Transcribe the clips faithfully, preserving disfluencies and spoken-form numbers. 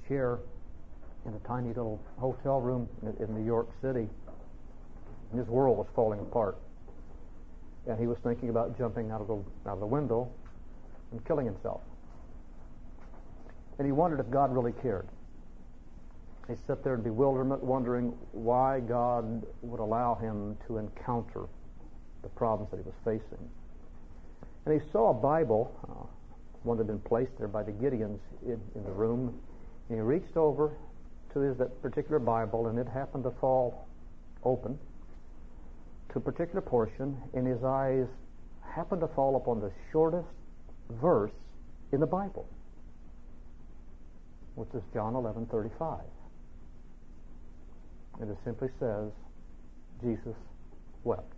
chair in a tiny little hotel room in, in New York City. And his world was falling apart. And he was thinking about jumping out of the, out of the window and killing himself. And he wondered if God really cared. He sat there in bewilderment, wondering why God would allow him to encounter the problems that he was facing. And he saw a Bible, uh, one that had been placed there by the Gideons in, in the room, and he reached over to his that particular Bible, and it happened to fall open to a particular portion, and his eyes happened to fall upon the shortest verse in the Bible, which is John eleven thirty-five. And it simply says, Jesus wept.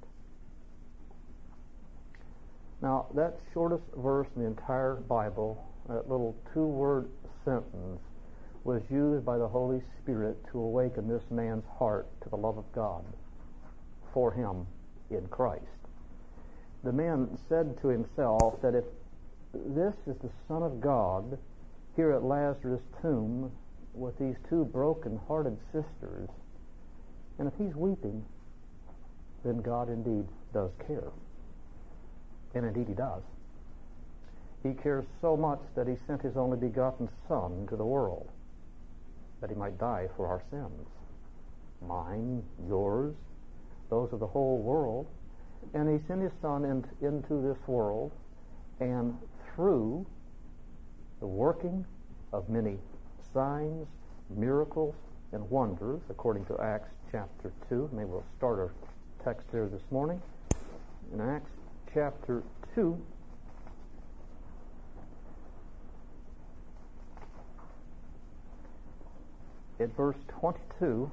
Now, that shortest verse in the entire Bible, that little two-word sentence, was used by the Holy Spirit to awaken this man's heart to the love of God for him in Christ. The man said to himself that if this is the Son of God here at Lazarus' tomb with these two broken-hearted sisters, and if he's weeping, then God indeed does care. And indeed he does. He cares so much that he sent his only begotten Son into the world, that he might die for our sins. Mine, yours, those of the whole world. And he sent his Son in, into this world, and through the working of many signs, miracles, and wonders, according to Acts chapter two. Maybe we'll start our text there this morning. In Acts chapter two, at verse twenty-two,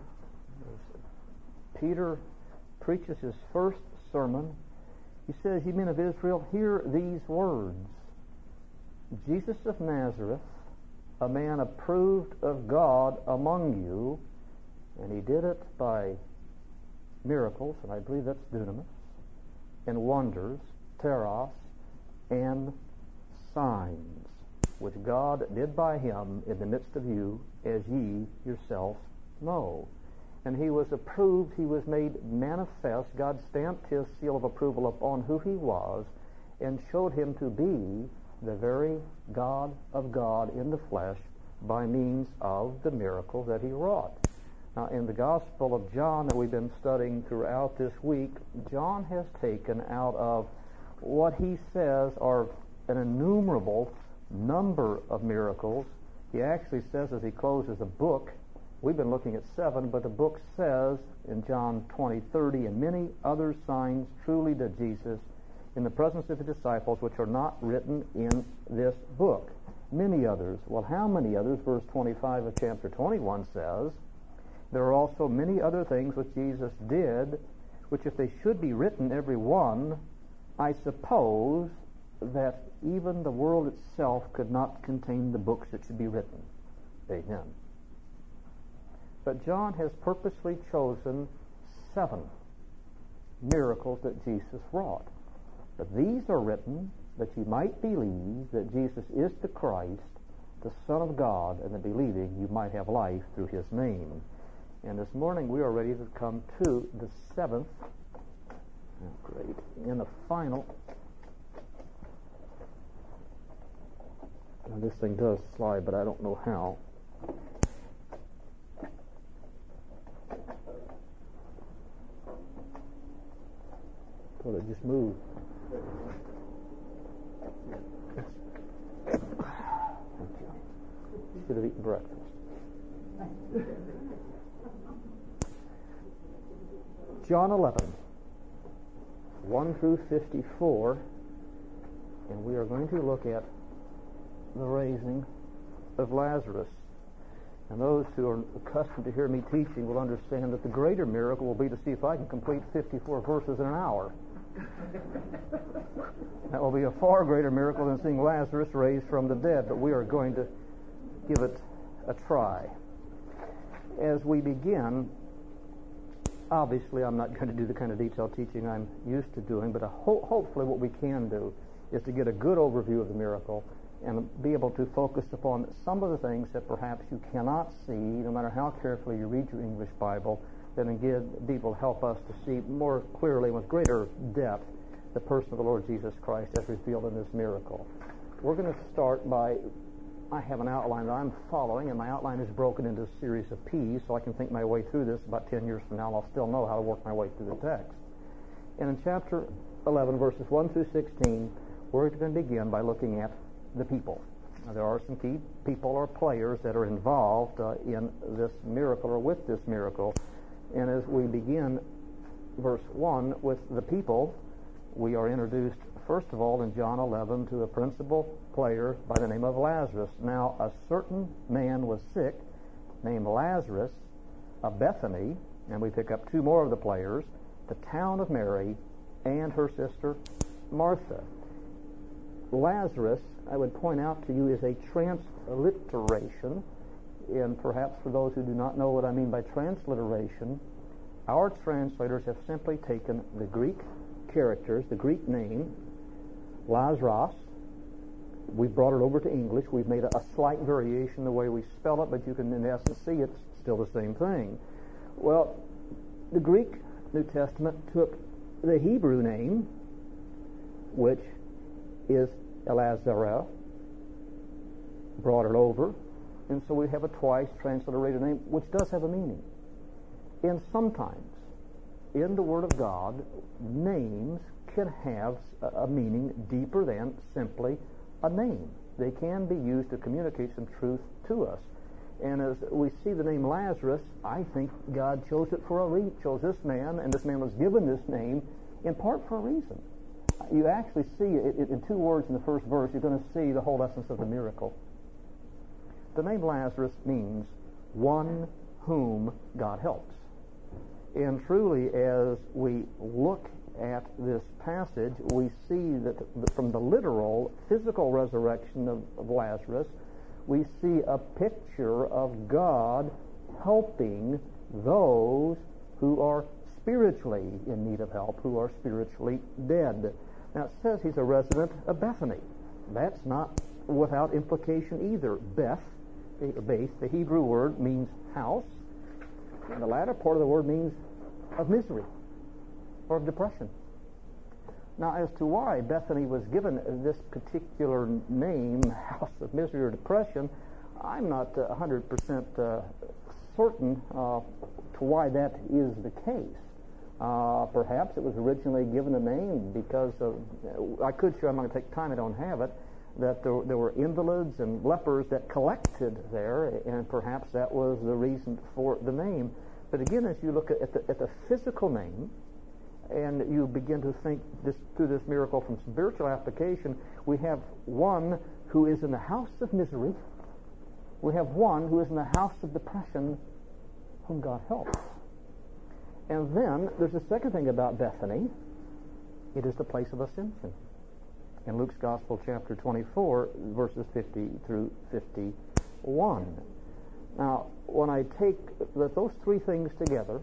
Peter preaches his first sermon. He says, "Ye men of Israel, hear these words. Jesus of Nazareth, a man approved of God among you, and he did it by miracles," and I believe that's dunamis, "and wonders, teros, and signs, which God did by him in the midst of you, as ye yourselves know." And he was approved, he was made manifest. God stamped his seal of approval upon who he was and showed him to be the very God of God in the flesh by means of the miracles that he wrought. Now, in the Gospel of John that we've been studying throughout this week, John has taken out of what he says are an innumerable number of miracles. He actually says, as he closes the book, we've been looking at seven, but the book says in John twenty thirty, "And many other signs truly did Jesus in the presence of his disciples, which are not written in this book." Many others. Well, how many others? Verse twenty-five of chapter twenty-one says, "There are also many other things which Jesus did, which if they should be written every one, I suppose that even the world itself could not contain the books that should be written." Amen. But John has purposely chosen seven miracles that Jesus wrought. But these are written that you might believe that Jesus is the Christ, the Son of God, and that believing you might have life through his name. And this morning we are ready to come to the seventh, oh, great, and the final. Now this thing does slide, but I don't know how. Well, it just moved. Should have eaten breakfast. John eleven, one through fifty-four, and we are going to look at the raising of Lazarus. And those who are accustomed to hear me teaching will understand that the greater miracle will be to see if I can complete fifty-four verses in an hour. That will be a far greater miracle than seeing Lazarus raised from the dead, but we are going to give it a try. As we begin, obviously I'm not going to do the kind of detailed teaching I'm used to doing, but ho- hopefully what we can do is to get a good overview of the miracle and be able to focus upon some of the things that perhaps you cannot see, no matter how carefully you read your English Bible, that indeed will help us to see more clearly, with greater depth, the person of the Lord Jesus Christ as revealed in this miracle. We're going to start by, I have an outline that I'm following, and my outline is broken into a series of P's, so I can think my way through this. About ten years from now, I'll still know how to work my way through the text. And in chapter eleven, verses one through sixteen, we're going to begin by looking at the people. Now, there are some key people or players that are involved uh, in this miracle or with this miracle. And as we begin verse one with the people, we are introduced, first of all, in John eleven to a principal player by the name of Lazarus. Now, a certain man was sick, named Lazarus, of Bethany, and we pick up two more of the players, the town of Mary and her sister Martha. Lazarus, I would point out to you, is a transliteration, and perhaps for those who do not know what I mean by transliteration, our translators have simply taken the Greek characters, the Greek name, Lazarus. We brought it over to English. We've made a, a slight variation the way we spell it, but you can in essence see it's still the same thing. Well, the Greek New Testament took the Hebrew name, which is Elazarah, brought it over, and so we have a twice transliterated name, which does have a meaning. And sometimes, in the Word of God, names can have a meaning deeper than simply a name. They can be used to communicate some truth to us. And as we see the name Lazarus, I think God chose it for a reason, chose this man, and this man was given this name in part for a reason. You actually see it in two words in the first verse. You're going to see the whole essence of the miracle. The name Lazarus means one whom God helps. And truly, as we look at this passage, we see that from the literal, physical resurrection of, of Lazarus, we see a picture of God helping those who are spiritually in need of help, who are spiritually dead. Now, it says he's a resident of Bethany. That's not without implication either. Beth, base, the Hebrew word means house, and the latter part of the word means of misery or of depression. Now, as to why Bethany was given this particular name, house of misery or depression, I'm not uh, one hundred percent uh, certain uh, to why that is the case. Uh, perhaps it was originally given a name because of, I could show, I'm not going to take time, I don't have it, that there, there were invalids and lepers that collected there, and perhaps that was the reason for the name. But again, as you look at the, at the physical name, and you begin to think this, through this miracle from spiritual application, we have one who is in the house of misery, we have one who is in the house of depression, whom God helps. And then there's a second thing about Bethany. It is the place of ascension. In Luke's Gospel, chapter twenty-four, verses fifty through fifty-one. Now, when I take those three things together,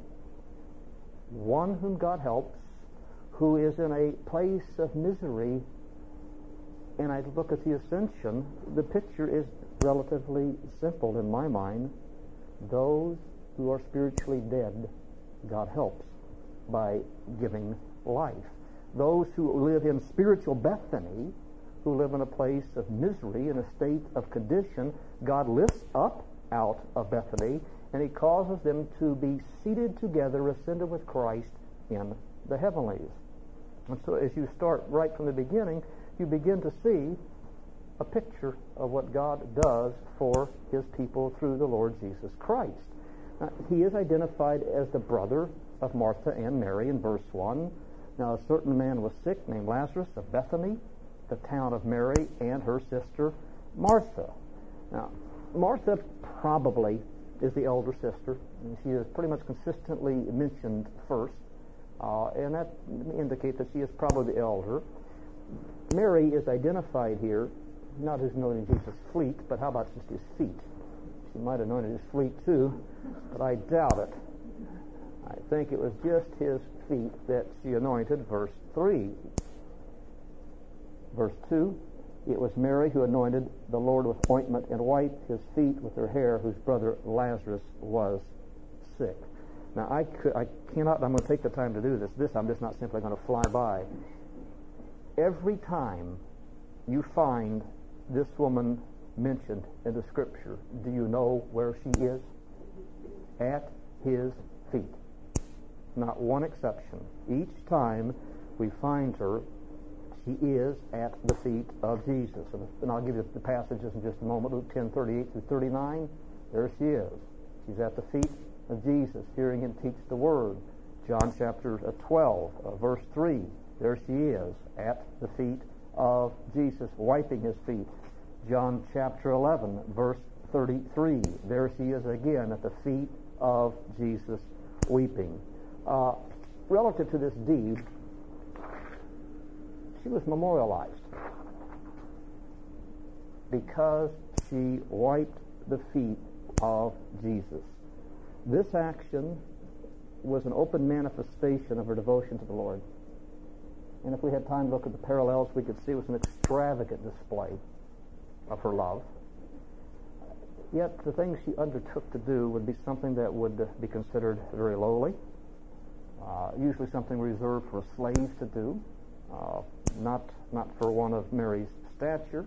one whom God helps, who is in a place of misery, and I look at the ascension, the picture is relatively simple in my mind. Those who are spiritually dead, God helps by giving life. Those who live in spiritual Bethany, who live in a place of misery, in a state of condition, God lifts up out of Bethany, and he causes them to be seated together, ascended with Christ in the heavenlies. And so as you start right from the beginning, you begin to see a picture of what God does for his people through the Lord Jesus Christ. Now, he is identified as the brother of Martha and Mary in verse one. Now, a certain man was sick named Lazarus of Bethany, the town of Mary, and her sister Martha. Now, Martha probably is the elder sister, and she is pretty much consistently mentioned first, uh, and that indicates that she is probably the elder. Mary is identified here, not as anointing Jesus' feet, but how about just his feet? She might have anointed his feet too, but I doubt it. I think it was just his feet that she anointed, verse three. Verse two, It was Mary who anointed the Lord with ointment and wiped his feet with her hair, whose brother Lazarus was sick. Now, I, could, I cannot, I'm going to take the time to do this. This I'm just not simply going to fly by. Every time you find this woman mentioned in the Scripture, do you know where she is? At his feet. Not one exception. Each time we find her, she is at the feet of Jesus. And I'll give you the passages in just a moment. Luke ten, thirty-eight through thirty-nine. There she is. She's at the feet of Jesus, hearing him teach the Word. John chapter twelve, uh, verse three. There she is, at the feet of Jesus, wiping his feet. John chapter eleven, verse thirty-three. There she is again at the feet of Jesus, weeping. Uh, relative to this deed, she was memorialized because she wiped the feet of Jesus. This action was an open manifestation of her devotion to the Lord. And if we had time to look at the parallels, we could see it was an extravagant display of her love. Yet the things she undertook to do would be something that would uh, be considered very lowly, uh, usually something reserved for a slave to do, uh, not not for one of Mary's stature.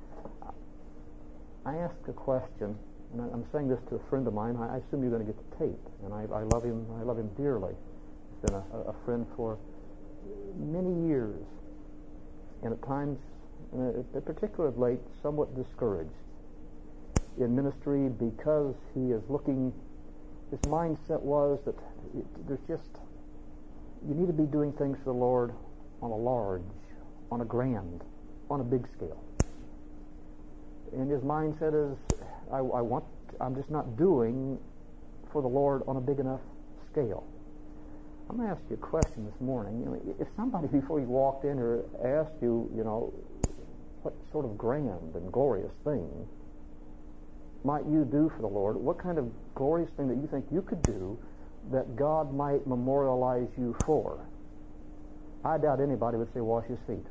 I asked a question, and I'm saying this to a friend of mine. I assume you're going to get the tape, and I, I love him. I love him dearly. He's been a, a friend for many years, and at times, in particular of late, somewhat discouraged in ministry because he is looking. His mindset was that it, there's just you need to be doing things for the Lord on a large, on a grand, on a big scale. And his mindset is, I, I want, I'm just not doing for the Lord on a big enough scale. I'm going to ask you a question this morning. You know, if somebody before you walked in here asked you, you know, what sort of grand and glorious thing might you do for the Lord? What kind of glorious thing that you think you could do that God might memorialize you for? I doubt anybody would say wash his feet.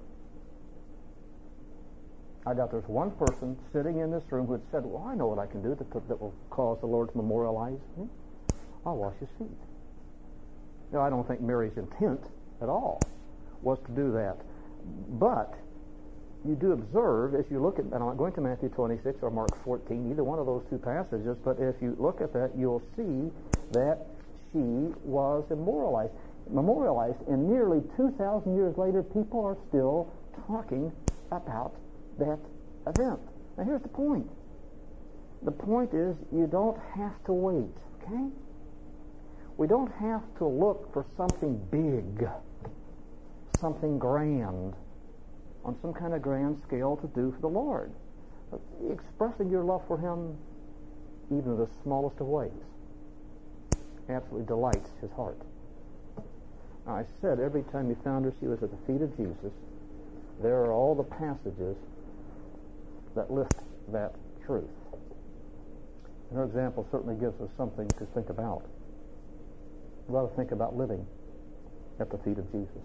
I doubt there's one person sitting in this room who had said, well, I know what I can do that, that will cause the Lord to memorialize me. I'll wash his feet. Now, I don't think Mary's intent at all was to do that. But you do observe, as you look at, and I'm not going to Matthew twenty-six or Mark fourteen, either one of those two passages, but if you look at that, you'll see that she was memorialized. Memorialized, and nearly two thousand years later, people are still talking about that event. Now, here's the point. The point is, you don't have to wait, okay? We don't have to look for something big, something grand, on some kind of grand scale to do for the Lord. Expressing your love for him, even in the smallest of ways, absolutely delights his heart. Now, I said every time you found her, she was at the feet of Jesus. There are all the passages that list that truth. And her example certainly gives us something to think about. We ought to think about living at the feet of Jesus.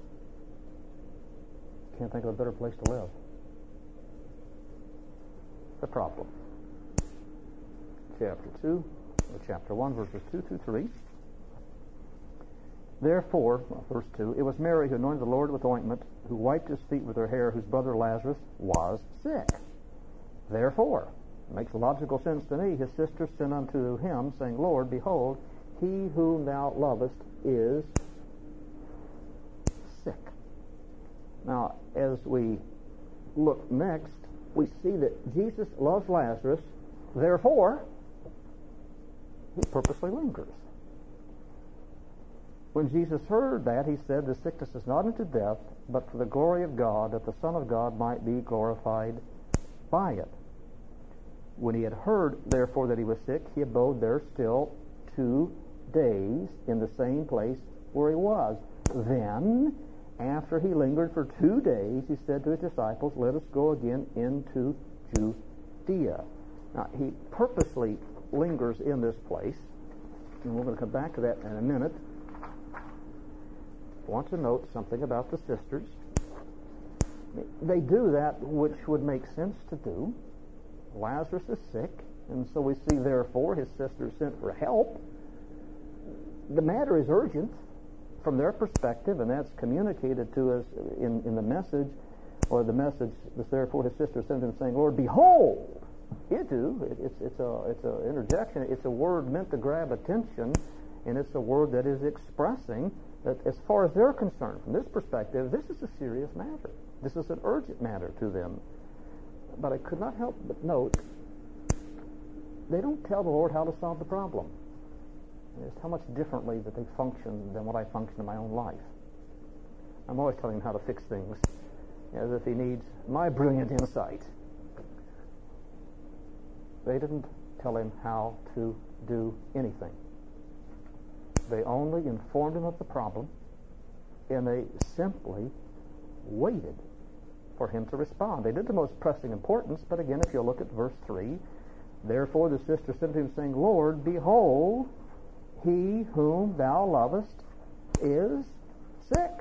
Can't think of a better place to live. The problem. Chapter two, or chapter one, verses two through three. Therefore, well, verse two, it was Mary who anointed the Lord with ointment, who wiped his feet with her hair, whose brother Lazarus was sick. Therefore, it makes logical sense to me, his sister sent unto him, saying, Lord, behold, he whom thou lovest is sick. Now, as we look next, we see that Jesus loves Lazarus. Therefore, he purposely lingers. When Jesus heard that, he said, the sickness is not unto death, but for the glory of God, that the Son of God might be glorified by it. When he had heard, therefore, that he was sick, he abode there still two days in the same place where he was. Then, after he lingered for two days, he said to his disciples, let us go again into Judea. Now, he purposely lingers in this place, and we're going to come back to that in a minute. I want to note something about the sisters. They do that which would make sense to do. Lazarus is sick, and so we see, therefore, his sister sent for help. The matter is urgent from their perspective, and that's communicated to us in, in the message, or the message was, therefore, his sister sent him saying, Lord, behold. Itu, it, it's it's a it's a interjection. It's a word meant to grab attention, and it's a word that is expressing that, as far as they're concerned, from this perspective, this is a serious matter. This is an urgent matter to them. But I could not help but note, they don't tell the Lord how to solve the problem. It's how much differently that they function than what I function in my own life. I'm always telling him how to fix things, as if he needs my brilliant insight. They didn't tell him how to do anything. They only informed him of the problem, and they simply waited for him to respond. They did the most pressing importance, but again, if you look at verse three, therefore the sister sent to him, saying, Lord, behold, he whom thou lovest is sick.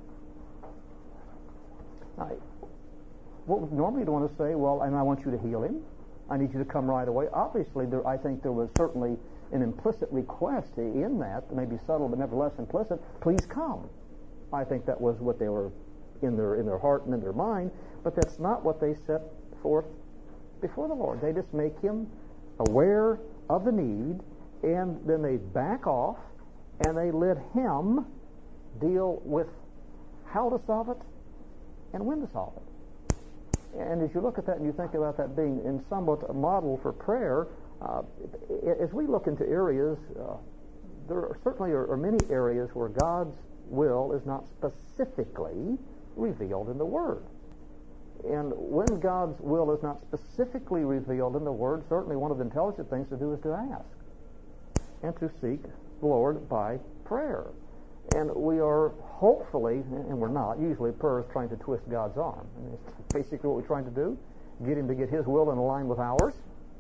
Now, what normally you'd want to say, well, and I want you to heal him. I need you to come right away. Obviously, there, I think there was certainly an implicit request in that, maybe subtle but nevertheless implicit, please come. I think that was what they were in their in their heart and in their mind, but that's not what they set forth before the Lord. They just make him aware of the need, and then they back off, and they let him deal with how to solve it and when to solve it. And as you look at that and you think about that being in somewhat a model for prayer, uh, as we look into areas, uh, there are certainly are, are many areas where God's will is not specifically revealed in the Word. And when God's will is not specifically revealed in the Word, certainly one of the intelligent things to do is to ask and to seek the Lord by prayer. And we are hopefully, and we're not, usually prayer is trying to twist God's arm. I mean, it's basically what we're trying to do, get him to get his will in line with ours.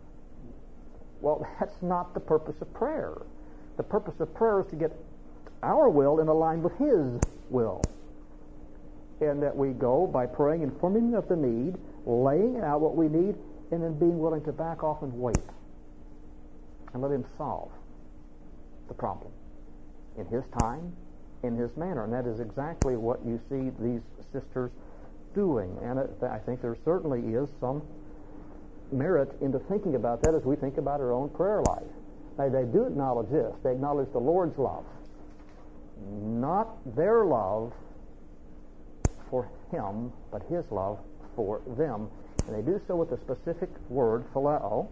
Well, that's not the purpose of prayer. The purpose of prayer is to get our will in line with his will. And that we go by praying, informing of the need, laying out what we need, and then being willing to back off and wait and let him solve the problem in his time, in his manner. And that is exactly what you see these sisters doing. And it, I think there certainly is some merit into thinking about that as we think about our own prayer life. Now, they do acknowledge this. They acknowledge the Lord's love, not their love for him, but his love for them. And they do so with the specific word, phileo.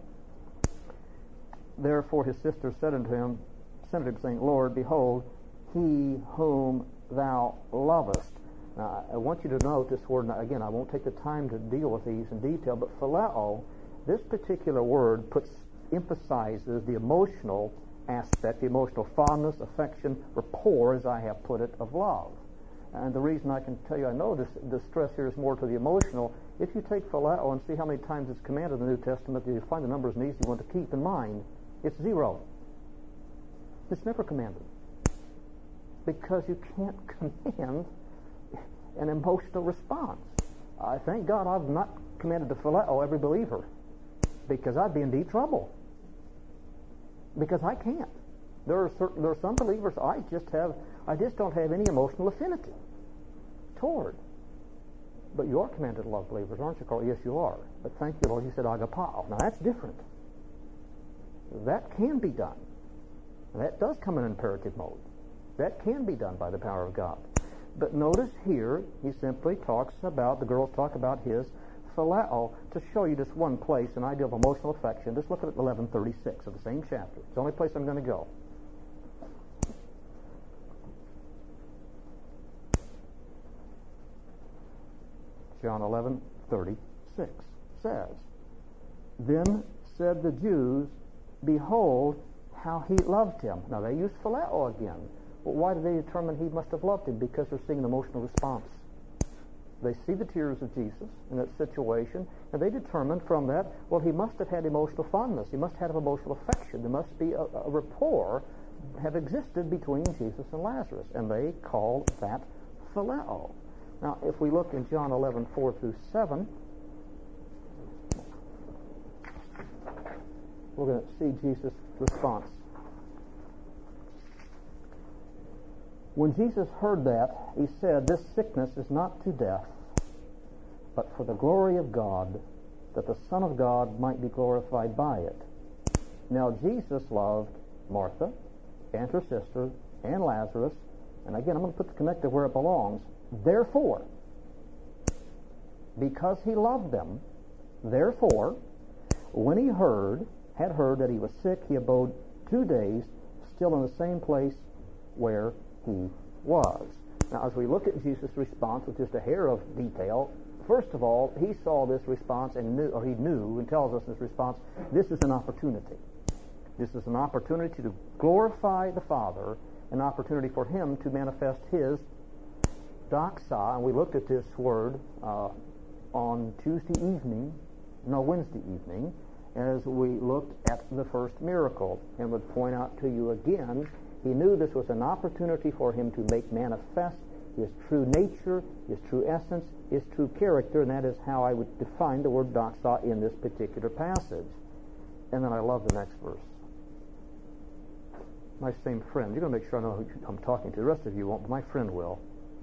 Therefore his sister said unto him, sent him, saying, Lord, behold, he whom thou lovest. Now, I want you to note this word. Now, again, I won't take the time to deal with these in detail, but phileo, this particular word puts emphasizes the emotional aspect, the emotional fondness, affection, rapport, as I have put it, of love. And the reason I can tell you I know this, the stress here is more to the emotional. If you take phileo and see how many times it's commanded in the New Testament, you find the number is an easy one to keep in mind. It's zero. It's never commanded. Because you can't command an emotional response. I thank God I've not commanded to phileo every believer, because I'd be in deep trouble. Because I can't. There are certain, there are some believers I just have I just don't have any emotional affinity toward. But you are commanded to love believers, aren't you, Carl? Yes, you are. But thank you, Lord, you said agapao. Now that's different. That can be done. That does come in imperative mode. That can be done by the power of God. But notice here, he simply talks about, the girls talk about his phileo, to show you just one place, an idea of emotional affection. Just look at eleven thirty-six of the same chapter. It's the only place I'm going to go. John eleven thirty-six says, Then said the Jews, Behold, how he loved him. Now they use phileo again. Well, why do they determine he must have loved him? Because they're seeing an emotional response. They see the tears of Jesus in that situation, and they determine from that, well, he must have had emotional fondness. He must have had emotional affection. There must be a, a rapport have existed between Jesus and Lazarus, and they call that phileo. Now, if we look in John eleven, four through seven, we're going to see Jesus' response. When Jesus heard that, he said, "This sickness is not to death, but for the glory of God, that the Son of God might be glorified by it." Now, Jesus loved Martha and her sister and Lazarus. And again, I'm going to put the connective where it belongs. Therefore, because he loved them, therefore, when he heard, had heard that he was sick, he abode two days still in the same place where he was. Now, as we look at Jesus' response with just a hair of detail, first of all, he saw this response and knew, or he knew and tells us in this response, this is an opportunity. This is an opportunity to glorify the Father, an opportunity for him to manifest his doxa. And we looked at this word uh, on Tuesday evening, no, Wednesday evening, as we looked at the first miracle, and would point out to you again, he knew this was an opportunity for him to make manifest his true nature, his true essence, his true character, and that is how I would define the word doxa in this particular passage. And then I love the next verse. My same friend, you're going to make sure I know who I'm talking to. The rest of you won't, but my friend will.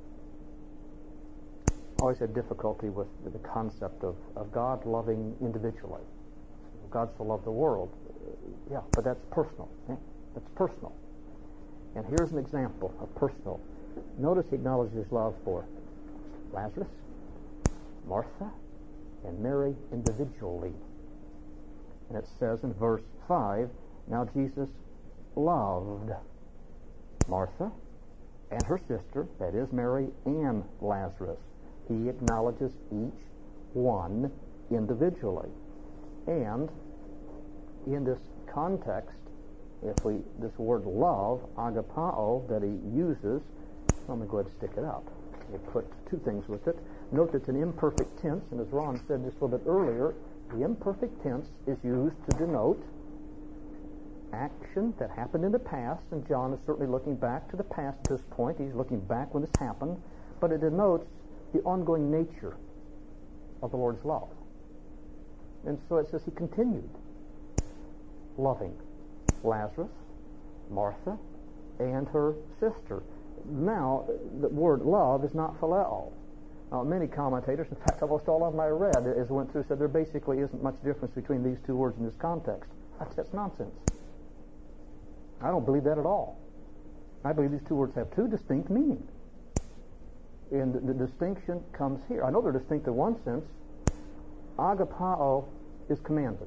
Always had difficulty with the concept of, of God loving individually. God so loved the world. Yeah, but that's personal. Eh? That's personal. And here's an example of personal. Notice he acknowledges his love for Lazarus, Martha, and Mary individually. And it says in verse five, now Jesus loved Martha and her sister, that is Mary and Lazarus. He acknowledges each one individually. And in this context, if we, this word love, agapao, that he uses, let me go ahead and stick it up. We'll put two things with it. Note that it's an imperfect tense, and as Ron said just a little bit earlier, the imperfect tense is used to denote action that happened in the past, and John is certainly looking back to the past at this point. He's looking back when this happened, but it denotes the ongoing nature of the Lord's love. And so it says he continued loving Lazarus, Martha, and her sister. Now, the word love is not phileo. Now, many commentators, in fact, almost all of them I read as I went through, said there basically isn't much difference between these two words in this context. That's, that's nonsense. I don't believe that at all. I believe these two words have two distinct meanings. And the, the distinction comes here. I know they're distinct in one sense. Agapao is commanded.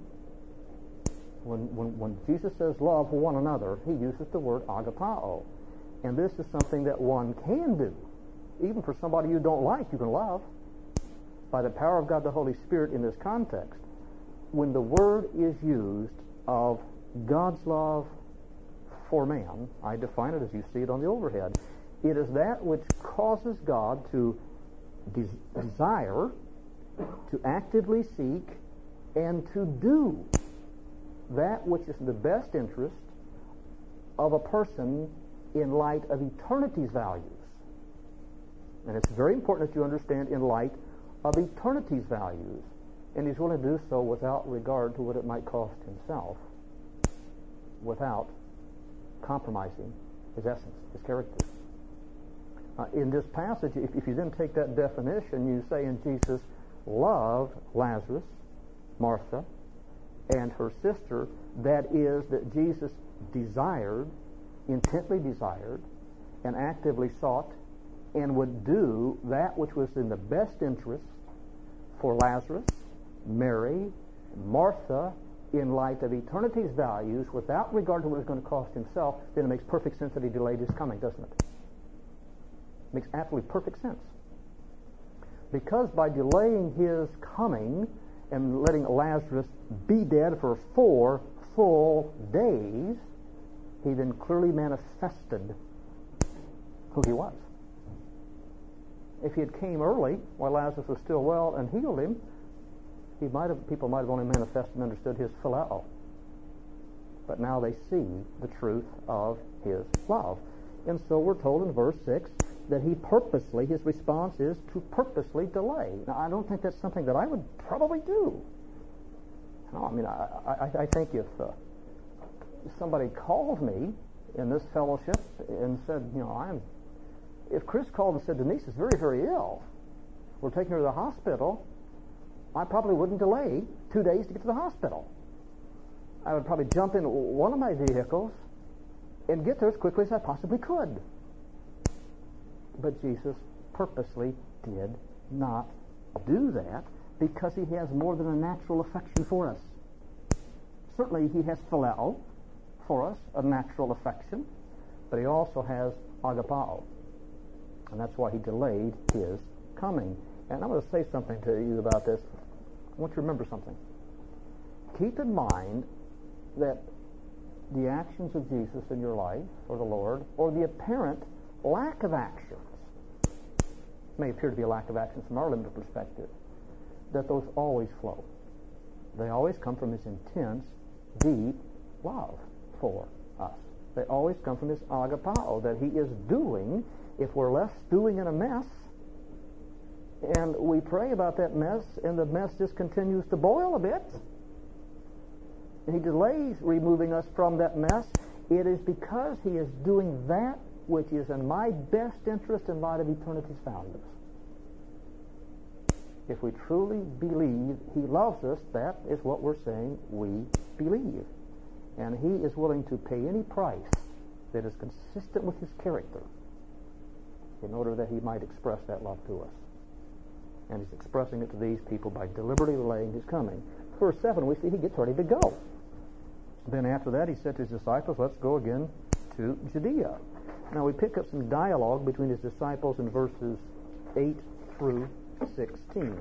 When, when, when Jesus says love one another, he uses the word agapao. And this is something that one can do. Even for somebody you don't like, you can love. By the power of God the Holy Spirit in this context, when the word is used of God's love for man, I define it as you see it on the overhead. It is that which causes God to des- desire, to actively seek, and to do that which is in the best interest of a person in light of eternity's values. And it's very important that you understand in light of eternity's values. And he's willing to do so without regard to what it might cost himself, without compromising his essence, his character. Uh, in this passage, if, if you then take that definition, you say in Jesus loved Lazarus, Martha, and her sister, that is, that Jesus desired, intently desired, and actively sought, and would do that which was in the best interest for Lazarus, Mary, Martha, in light of eternity's values, without regard to what it's going to cost himself, then it makes perfect sense that he delayed his coming, doesn't it? It makes absolutely perfect sense. Because by delaying his coming and letting Lazarus be dead for four full days, he then clearly manifested who he was. If he had came early while Lazarus was still well and healed him, he might have, people might have only manifested and understood his phileo. But now they see the truth of his love. And so we're told in verse six, that he purposely, his response is to purposely delay. Now, I don't think that's something that I would probably do. No, I mean, I, I, I think if uh, somebody called me in this fellowship and said, you know, I'm, if Chris called and said, Denise is very, very ill, we're taking her to the hospital, I probably wouldn't delay two days to get to the hospital. I would probably jump in one of my vehicles and get there as quickly as I possibly could. But Jesus purposely did not do that because he has more than a natural affection for us. Certainly he has phileo for us, a natural affection, but he also has agapao. And that's why he delayed his coming. And I'm going to say something to you about this. I want you to remember something. Keep in mind that the actions of Jesus in your life, or the Lord, or the apparent lack of actions, may appear to be a lack of actions from our limited perspective, that those always flow. They always come from his intense, deep love for us. They always come from his agapao, that he is doing, if we're left stewing in a mess, and we pray about that mess, and the mess just continues to boil a bit, and he delays removing us from that mess, it is because he is doing that which is in my best interest in light of eternity's values. If we truly believe he loves us, that is what we're saying we believe. And he is willing to pay any price that is consistent with his character in order that he might express that love to us. And he's expressing it to these people by deliberately delaying his coming. Verse seven, we see he gets ready to go. Then after that, he said to his disciples, let's go again to Judea. Now we pick up some dialogue between his disciples in verses eight through sixteen.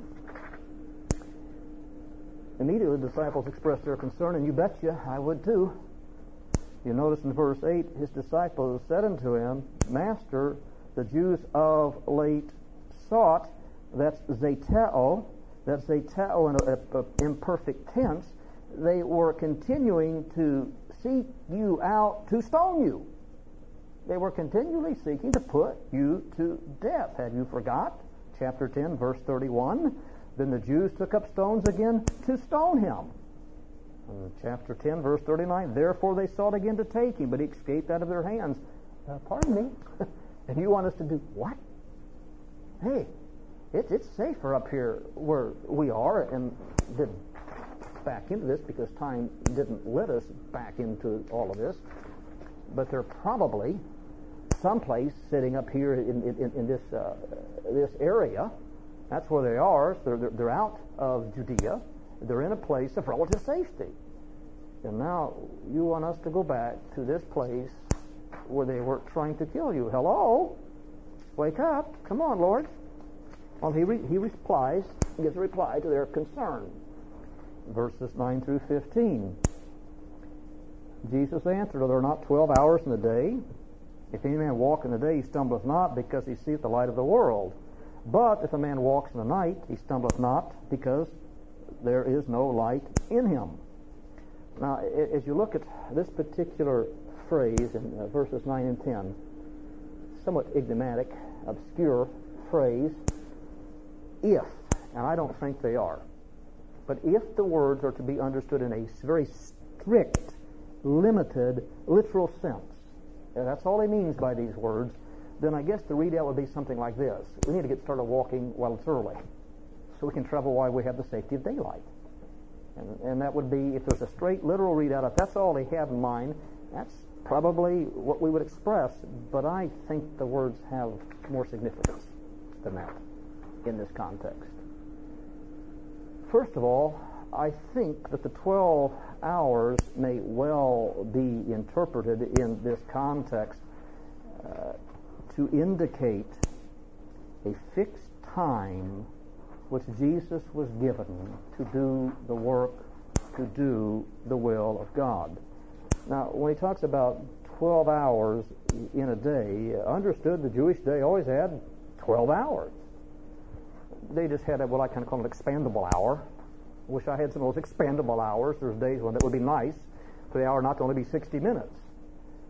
Immediately the disciples expressed their concern, and you betcha I would too. You notice in verse eight, his disciples said unto him, Master, the Jews of late sought, that's zeteo, that's zeteo in an imperfect tense, they were continuing to seek you out to stone you. They were continually seeking to put you to death. Have you forgot? Chapter ten, verse thirty-one. Then the Jews took up stones again to stone him. And chapter ten, verse thirty-nine. Therefore they sought again to take him, but he escaped out of their hands. Uh, pardon me? And you want us to do what? Hey, it, it's safer up here where we are, and didn't back into this because time didn't let us back into all of this. But they're probably someplace sitting up here in, in, in this uh, this area. That's where they are. So they're, they're out of Judea. They're in a place of relative safety. And now you want us to go back to this place where they were trying to kill you. Hello? Wake up. Come on, Lord. Well, he, re- he replies, he gives a reply to their concern. Verses nine through fifteen. Jesus answered, Are there not twelve hours in the day? If any man walk in the day, he stumbleth not, because he seeth the light of the world. But if a man walks in the night, he stumbleth not, because there is no light in him. Now, as you look at this particular phrase in uh, verses nine and ten, somewhat enigmatic, obscure phrase, if, and I don't think they are, but if the words are to be understood in a very strict, limited, literal sense, and that's all he means by these words, then I guess the readout would be something like this. We need to get started walking while it's early, so we can travel while we have the safety of daylight. And, and that would be, if there's a straight, literal readout, if that's all he had in mind, that's probably what we would express, but I think the words have more significance than that in this context. First of all, I think that the twelve hours may well be interpreted in this context uh, to indicate a fixed time which Jesus was given to do the work, to do the will of God. Now, when he talks about twelve hours in a day, understood the Jewish day always had twelve hours. They just had a, what I kind of call an expandable hour. I wish I had some of those expandable hours. There's days when it would be nice for the hour not to only be sixty minutes.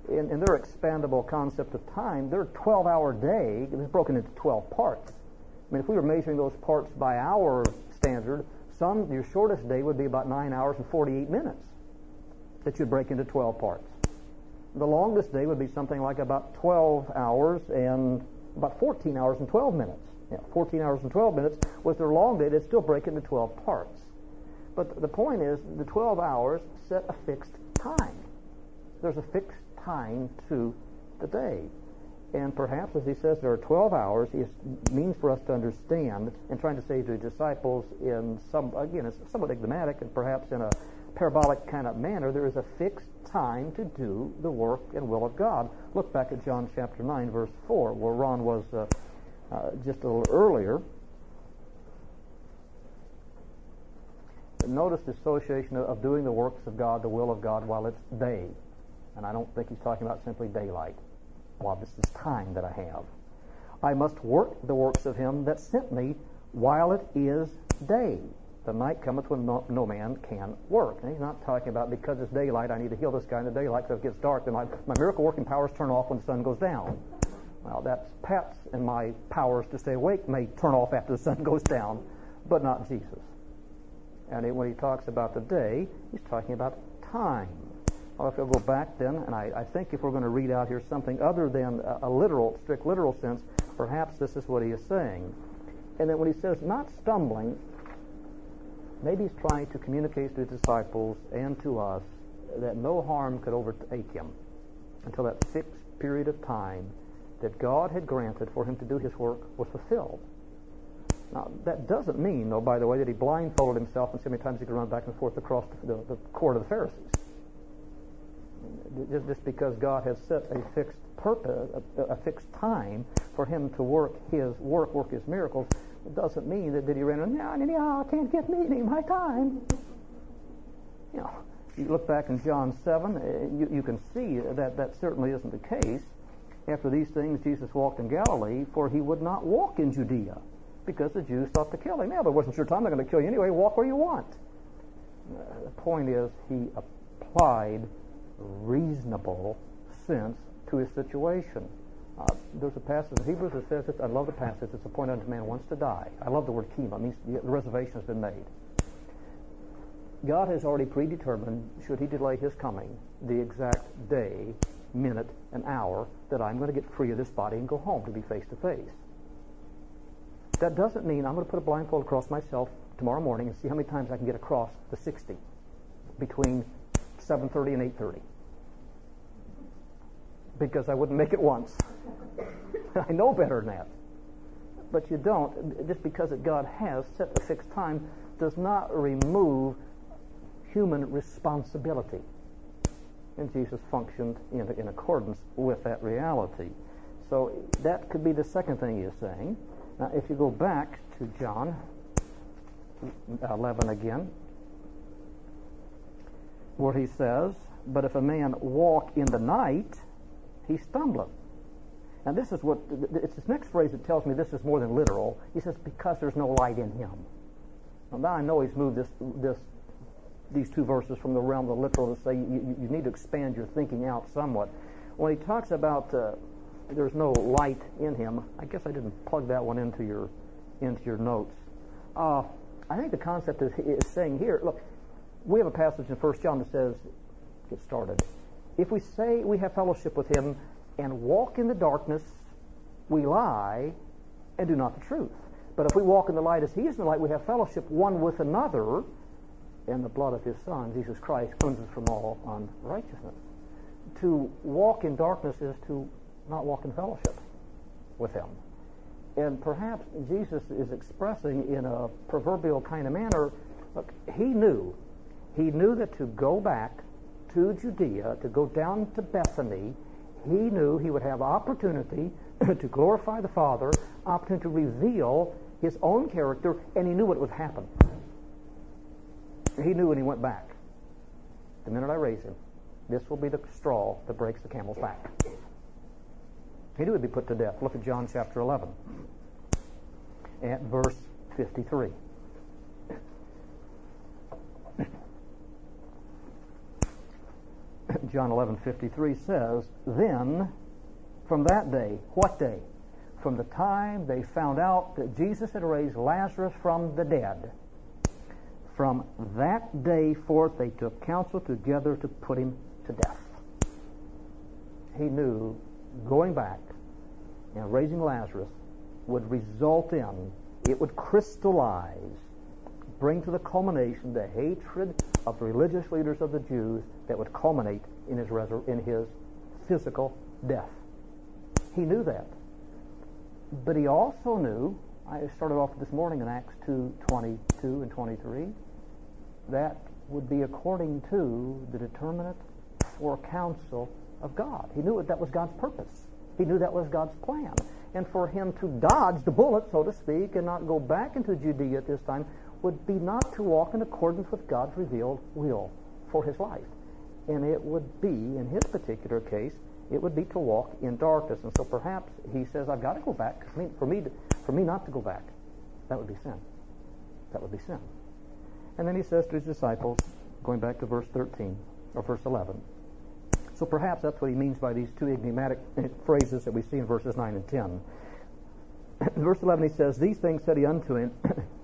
in, in their expandable concept of time, their twelve-hour day is broken into twelve parts. I mean, if we were measuring those parts by our standard, some your shortest day would be about nine hours and forty-eight minutes that you'd break into twelve parts. The longest day would be something like about twelve hours and about fourteen hours and twelve minutes. You know, fourteen hours and twelve minutes was their long day. They'd still break into twelve parts. But the point is, the twelve hours set a fixed time. There's a fixed time to the day. And perhaps, as he says, there are twelve hours, he means for us to understand, and trying to say to the disciples in some, again, it's somewhat enigmatic and perhaps in a parabolic kind of manner, there is a fixed time to do the work and will of God. Look back at John chapter nine, verse four, where Ron was uh, uh, just a little earlier. Notice the association of doing the works of God, the will of God, while it's day. And I don't think he's talking about simply daylight. While this is time that I have. I must work the works of him that sent me while it is day. The night cometh when no, no man can work. And he's not talking about because it's daylight, I need to heal this guy in the daylight, because if it gets dark, then my, my miracle working powers turn off when the sun goes down. Well, that's Pat's, and my powers to stay awake may turn off after the sun goes down, but not Jesus. And it, when he talks about the day, he's talking about time. Well, if we'll go back then, and I, I think if we're going to read out here something other than a, a literal, strict literal sense, perhaps this is what he is saying. And then when he says not stumbling, maybe he's trying to communicate to the disciples and to us that no harm could overtake him until that fixed period of time that God had granted for him to do his work was fulfilled. Now, that doesn't mean, though, by the way, that he blindfolded himself and so many times he could run back and forth across the, the, the court of the Pharisees. Just, just because God has set a fixed purpose, a, a fixed time for him to work his work, work his miracles, it doesn't mean that did he ran around, no, no, no, I can't get me any my time. You know, you look back in John seven, you, you can see that that certainly isn't the case. After these things, Jesus walked in Galilee, for he would not walk in Judea, because the Jews thought to kill him. Now, there wasn't your time, they're going to kill you anyway, walk where you want. Uh, the point is, he applied reasonable sense to his situation. Uh, there's a passage in Hebrews that says, it, I love the passage, it's appointed unto man once to die. I love the word kima, it means the reservation has been made. God has already predetermined, should he delay his coming, the exact day, minute, and hour that I'm going to get free of this body and go home to be face to face. That doesn't mean I'm going to put a blindfold across myself tomorrow morning and see how many times I can get across the sixty between seven thirty and eight thirty, because I wouldn't make it once. I know better than that. But you don't, just because it God has set a fixed time does not remove human responsibility. And Jesus functioned in, in accordance with that reality. So that could be the second thing he is saying. Now, if you go back to John eleven again, where he says, but if a man walk in the night, he stumbleth. Now this is what, it's this next phrase that tells me this is more than literal. He says, because there's no light in him. Now I know he's moved this, this, these two verses from the realm of the literal to say you, you need to expand your thinking out somewhat. When he talks about uh, there's no light in him, I guess I didn't plug that one into your, into your notes. Uh, I think the concept is, is saying here, look, we have a passage in First John that says, get started. If we say we have fellowship with him and walk in the darkness, we lie and do not the truth. But if we walk in the light as he is in the light, we have fellowship one with another, and the blood of his Son, Jesus Christ, cleanses from all unrighteousness. To walk in darkness is to not walk in fellowship with him. And perhaps Jesus is expressing in a proverbial kind of manner, look, he knew He knew that to go back to Judea, to go down to Bethany, he knew he would have opportunity to glorify the Father, opportunity to reveal his own character, and he knew what would happen. He knew when he went back, the minute I raise him, this will be the straw that breaks the camel's back. He knew he'd be put to death. Look at John chapter eleven, at verse fifty-three. John eleven fifty-three says, then, from that day, what day? From the time they found out that Jesus had raised Lazarus from the dead, from that day forth they took counsel together to put him to death. He knew going back and raising Lazarus would result in, it would crystallize, bring to the culmination the hatred of the religious leaders of the Jews that would culminate in his resur- in his physical death. He knew that. But he also knew, I started off this morning in Acts two twenty-two and twenty-three, that would be according to the determinate forecounsel of God. He knew that was God's purpose. He knew that was God's plan. And for him to dodge the bullet, so to speak, and not go back into Judea at this time would be not to walk in accordance with God's revealed will for his life. And it would be, in his particular case, it would be to walk in darkness. And so perhaps he says, I've got to go back. For me, for me, to, for me not to go back, that would be sin. That would be sin. And then he says to his disciples, going back to verse thirteen, or verse eleven, so perhaps that's what he means by these two enigmatic phrases that we see in verses nine and ten. In verse eleven he says, these things said he unto him.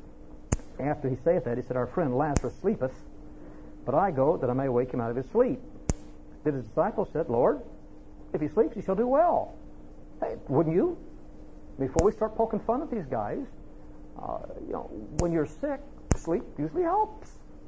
After he saith that, he said, our friend Lazarus sleepeth, but I go that I may wake him out of his sleep. Then his disciples said, Lord, if he sleeps, he shall do well. Hey, wouldn't you? Before we start poking fun at these guys, uh, you know, when you're sick, sleep usually helps.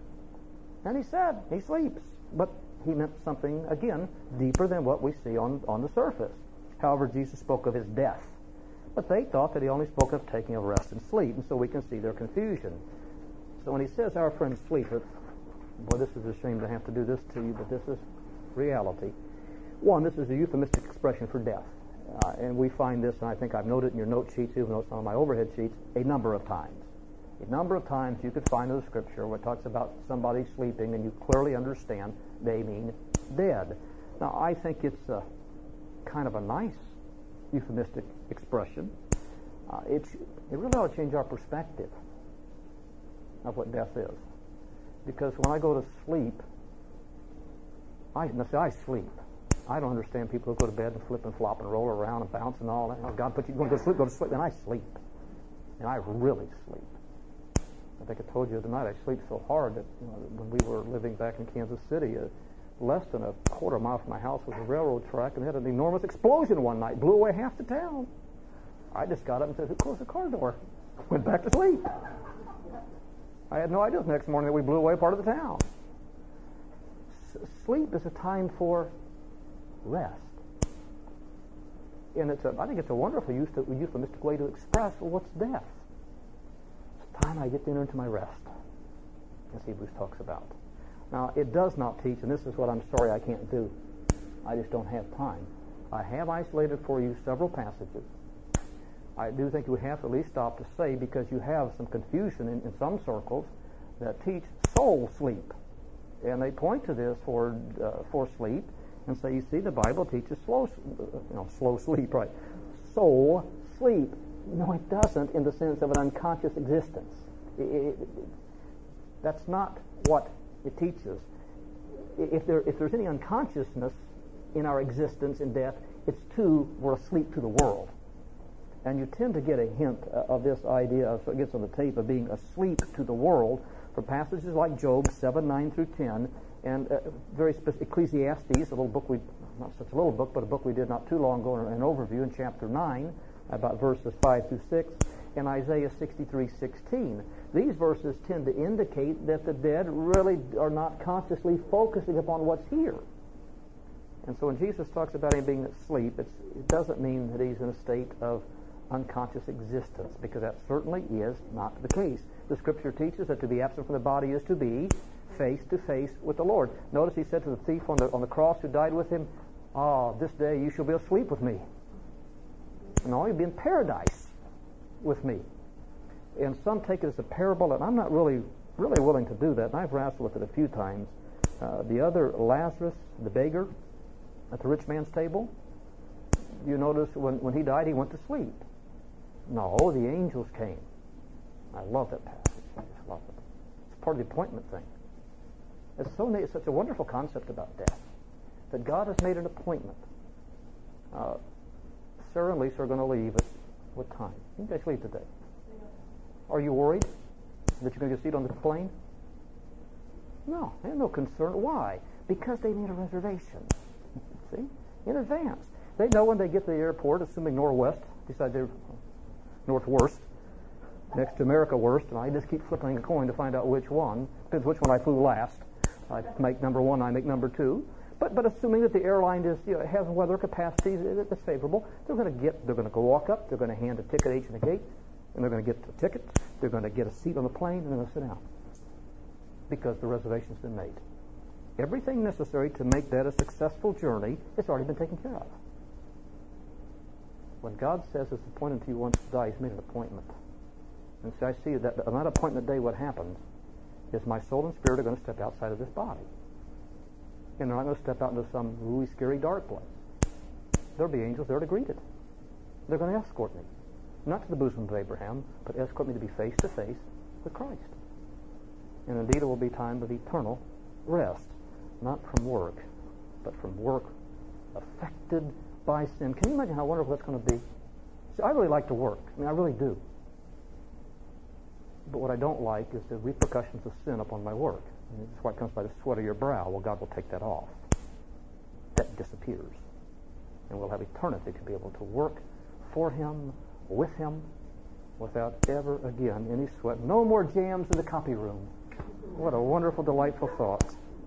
And he said, he sleeps. But he meant something, again, deeper than what we see on, on the surface. However, Jesus spoke of his death. But they thought that he only spoke of taking a rest and sleep, and so we can see their confusion. So when he says, our friend sleepeth, boy, this is a shame to have to do this to you, but this is reality. One, this is a euphemistic expression for death. Uh, and we find this, and I think I've noted in your note sheets, even though it's on my overhead sheets, a number of times. A number of times you could find in the Scripture where it talks about somebody sleeping, and you clearly understand they mean dead. Now, I think it's a kind of a nice euphemistic expression. Uh, it, it really ought to change our perspective of what death is. Because when I go to sleep, I, now see, I sleep. I don't understand people who go to bed and flip and flop and roll around and bounce and all that. Oh, God, but you going to go to sleep, go to sleep. And I sleep. And I really sleep. I think I told you the other night I sleep so hard that you know, when we were living back in Kansas City, uh, less than a quarter mile from my house was a railroad track, and they had an enormous explosion one night, blew away half the town. I just got up and said, who closed the car door? Went back to sleep. I had no idea the next morning that we blew away part of the town. S- sleep is a time for rest. And it's a, I think it's a wonderful euphemistic way to express, well, what's death? It's time I get to enter into my rest, as Hebrews talks about. Now, it does not teach, and this is what I'm sorry I can't do. I just don't have time. I have isolated for you several passages. I do think we have to at least stop to say, because you have some confusion in, in some circles that teach soul sleep. And they point to this for uh, for sleep and say, you see, the Bible teaches slow, you know, slow sleep, right? Soul sleep. No, it doesn't in the sense of an unconscious existence. It, it, it, that's not what it teaches. If there if there's any unconsciousness in our existence in death, it's too, we're asleep to the world. And you tend to get a hint of this idea, of, so it gets on the tape, of being asleep to the world from passages like Job seven, nine through ten, and uh, very specific, Ecclesiastes, a little book we, not such a little book, but a book we did not too long ago, an overview in chapter nine, about verses five through six, and Isaiah sixty-three, sixteen. These verses tend to indicate that the dead really are not consciously focusing upon what's here. And so when Jesus talks about him being asleep, it's, it doesn't mean that he's in a state of unconscious existence, because that certainly is not the case. The Scripture teaches that to be absent from the body is to be face to face with the Lord. Notice he said to the thief on the on the cross who died with him, "Ah, this day you shall be asleep with me. No, you'll be in paradise with me." And some take it as a parable, and I'm not really really willing to do that, and I've wrestled with it a few times. Uh, the other, Lazarus, the beggar, at the rich man's table, you notice when, when he died, he went to sleep. No, the angels came. I love that passage. I just love it. It's part of the appointment thing. It's so neat. It's such a wonderful concept about death. that God has made an appointment. Uh, Sarah and Lisa are going to leave at what time? You guys leave today. Are you worried that you're going to get a seat on the plane? No, they have no concern. Why? Because they made a reservation. See? In advance. They know when they get to the airport, assuming Northwest, decide they're Northwest, next to America Worst, and I just keep flipping a coin to find out which one. Depends which one I flew last. I make number one, I make number two. But but assuming that the airline is you know, has weather capacity that's favorable, they're going to get they're going to go walk up, they're going to hand a ticket at each in the gate, and they're going to get the ticket. They're going to get a seat on the plane, and they're going to sit down because the reservation's been made. Everything necessary to make that a successful journey has already been taken care of. When God says it's appointed to you once to die, He's made an appointment. And so I see that on that appointment day, what happens is my soul and spirit are going to step outside of this body. And they're not going to step out into some really scary, dark place. There'll be angels there to greet it. They're going to escort me. Not to the bosom of Abraham, but escort me to be face to face with Christ. And indeed it will be time of eternal rest, not from work, but from work affected by sin. Can you imagine how wonderful that's going to be? See, I really like to work. I mean, I really do. But what I don't like is the repercussions of sin upon my work. And that's why it comes by the sweat of your brow. Well, God will take that off. That disappears. And we'll have eternity to be able to work for Him, with Him, without ever again any sweat. No more jams in the copy room. What a wonderful, delightful thought.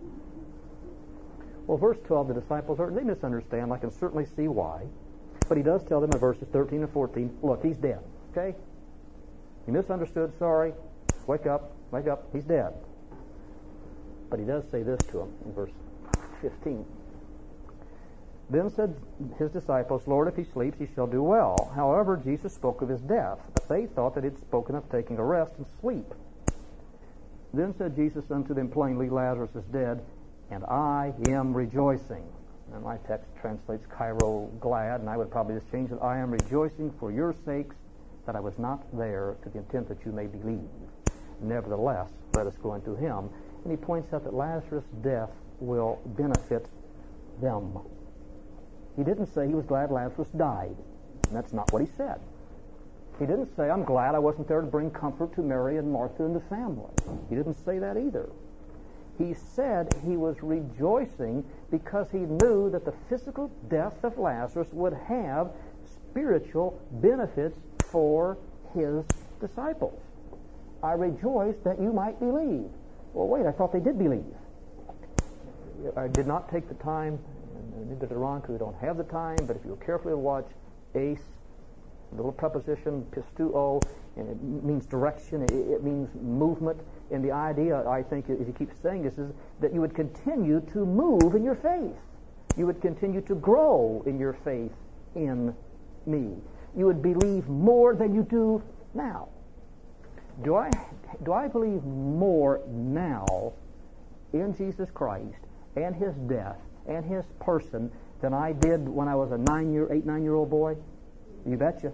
Well, verse twelve, the disciples are, they misunderstand. I can certainly see why. But He does tell them in verses thirteen and fourteen, look, He's dead. Okay? You misunderstood, sorry. Wake up, wake up, He's dead. But He does say this to them in verse fifteen. Then said His disciples, Lord, if he sleeps, he shall do well. However, Jesus spoke of his death, but they thought that He had spoken of taking a rest and sleep. Then said Jesus unto them plainly, Lazarus is dead, and I am rejoicing. And my text translates Cairo glad, and I would probably just change it. I am rejoicing for your sakes that I was not there, to the intent that you may believe. Nevertheless, let us go unto him. And he points out that Lazarus' death will benefit them. He didn't say he was glad Lazarus died. And that's not what he said. He didn't say, I'm glad I wasn't there to bring comfort to Mary and Martha and the family. He didn't say that either. He said he was rejoicing because he knew that the physical death of Lazarus would have spiritual benefits for his disciples. I rejoice that you might believe. Well, wait, I thought they did believe. I did not take the time, and neither did Ron, because we don't have the time, but if you carefully watch ace, the little preposition, pistuo, and it means direction, it, it means movement, and the idea, I think, if you keep saying this, is that you would continue to move in your faith. You would continue to grow in your faith in me. You would believe more than you do now. Do I, do I believe more now in Jesus Christ and His death and His person than I did when I was a nine-year, eight, nine-year-old boy? You betcha.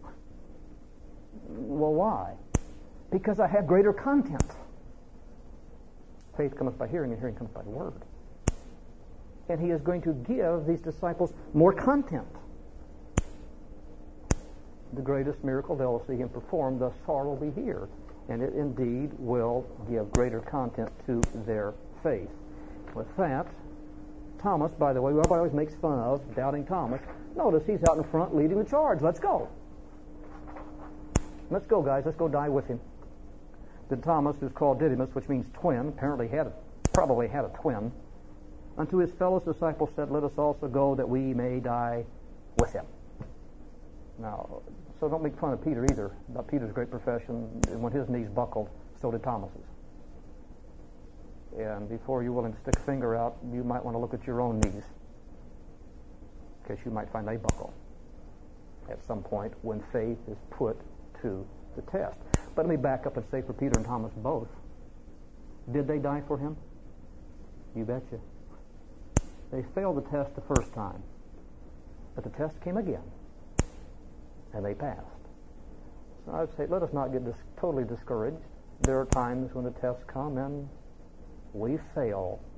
Well, why? Because I have greater content. Faith cometh by hearing, and hearing cometh by the word. And He is going to give these disciples more content. The greatest miracle they'll see Him perform thus far will be here. And it indeed will give greater content to their faith. With that, Thomas, by the way, who everybody always makes fun of, doubting Thomas, notice he's out in front leading the charge. Let's go. Let's go, guys. Let's go die with Him. Then Thomas, who's called Didymus, which means twin, apparently had a, probably had a twin, unto his fellow disciples said, let us also go that we may die with Him. Now, so don't make fun of Peter either. About Peter's great profession, and when his knees buckled, so did Thomas's. And before you're willing to stick a finger out, you might want to look at your own knees, because you might find they buckle at some point when faith is put to the test. But let me back up and say for Peter and Thomas both, did they die for Him? You betcha. They failed the test the first time, but the test came again, and they passed. So I would say, let us not get dis- totally discouraged. There are times when the tests come and we fail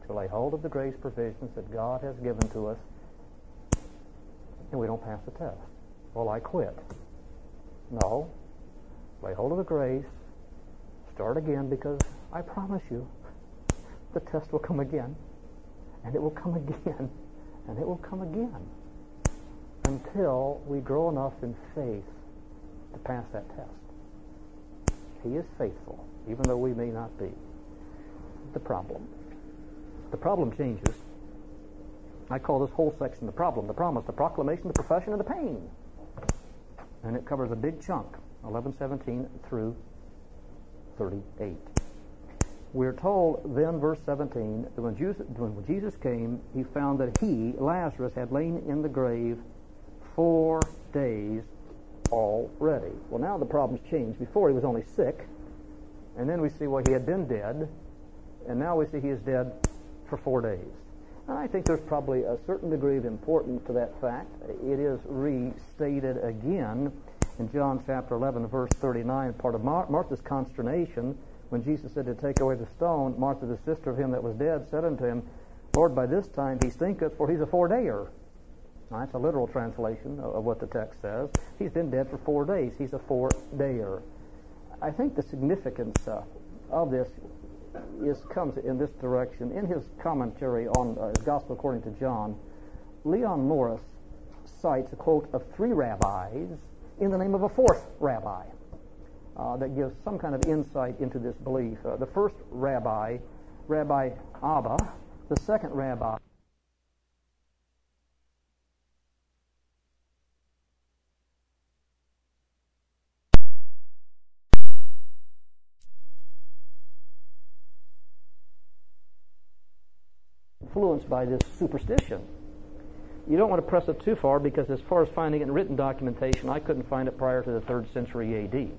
to lay hold of the grace provisions that God has given to us, and we don't pass the test. Well, I quit. No. Lay hold of the grace. Start again, because I promise you, the test will come again, and it will come again, and it will come again, until we grow enough in faith to pass that test. He is faithful, even though we may not be. The problem. The problem changes. I call this whole section the problem. The promise, the proclamation, the profession, and the pain. And it covers a big chunk, eleven seventeen through thirty-eight. We're told then, verse seventeen, that when Jesus, when Jesus came, he found that he, Lazarus, had lain in the grave four days already. Well, now the problem's changed. Before he was only sick, and then we see, well, he had been dead, and now we see he is dead for four days. And I think there's probably a certain degree of importance to that fact. It is restated again in John chapter eleven, verse thirty-nine, part of Mar- Martha's consternation when Jesus said to take away the stone. Martha, the sister of him that was dead, said unto him, Lord, by this time he stinketh, for he's a four-dayer. Now, that's a literal translation of what the text says. He's been dead for four days. He's a four-dayer. I think the significance uh, of this is comes in this direction. In his commentary on uh, his Gospel according to John, Leon Morris cites a quote of three rabbis in the name of a fourth rabbi uh, that gives some kind of insight into this belief. Uh, the first rabbi, Rabbi Abba, the second rabbi, influenced by this superstition. You don't want to press it too far, because as far as finding it in written documentation, I couldn't find it prior to the third century A D.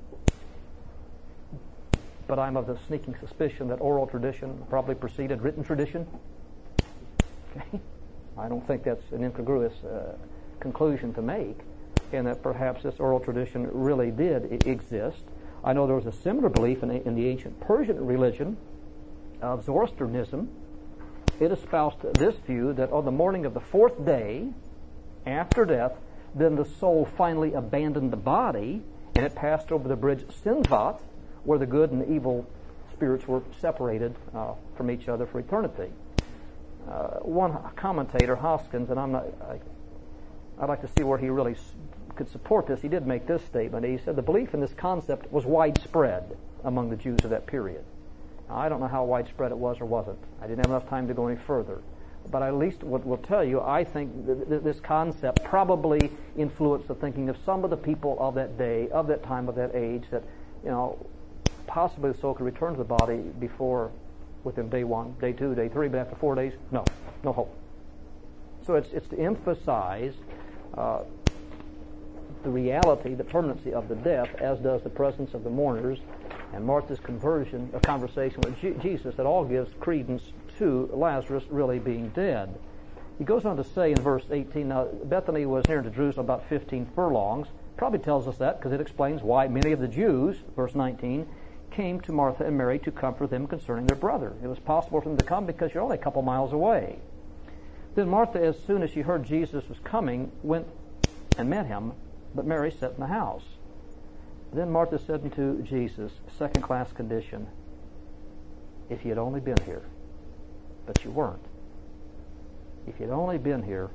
But I'm of the sneaking suspicion that oral tradition probably preceded written tradition. Okay? I don't think that's an incongruous uh, conclusion to make, and that perhaps this oral tradition really did I- exist. I know there was a similar belief in, in the ancient Persian religion of Zoroastrianism. It espoused this view that on the morning of the fourth day after death, then the soul finally abandoned the body, and it passed over the bridge Sinvat, where the good and the evil spirits were separated uh, from each other for eternity. Uh, one commentator, Hoskins, and I'm not, I, I'd like to see where he really s- could support this. He did make this statement. He said the belief in this concept was widespread among the Jews of that period. I don't know how widespread it was or wasn't. I didn't have enough time to go any further. But I at least will, will tell you, I think th- th- this concept probably influenced the thinking of some of the people of that day, of that time, of that age, that, you know, possibly the soul could return to the body before, within day one, day two, day three, but after four days, no, no hope. So it's, it's to emphasize uh, the reality, the permanency of the death, as does the presence of the mourners, and Martha's conversion, a conversation with G- Jesus that all gives credence to Lazarus really being dead. He goes on to say in verse eighteen, now Bethany was near to Jerusalem about fifteen furlongs. Probably tells us that because it explains why many of the Jews, verse nineteen, came to Martha and Mary to comfort them concerning their brother. It was possible for them to come because you're only a couple miles away. Then Martha, as soon as she heard Jesus was coming, went and met him, but Mary sat in the house. Then Martha said unto Jesus, second-class condition, if you had only been here, but you weren't. If you had only been here,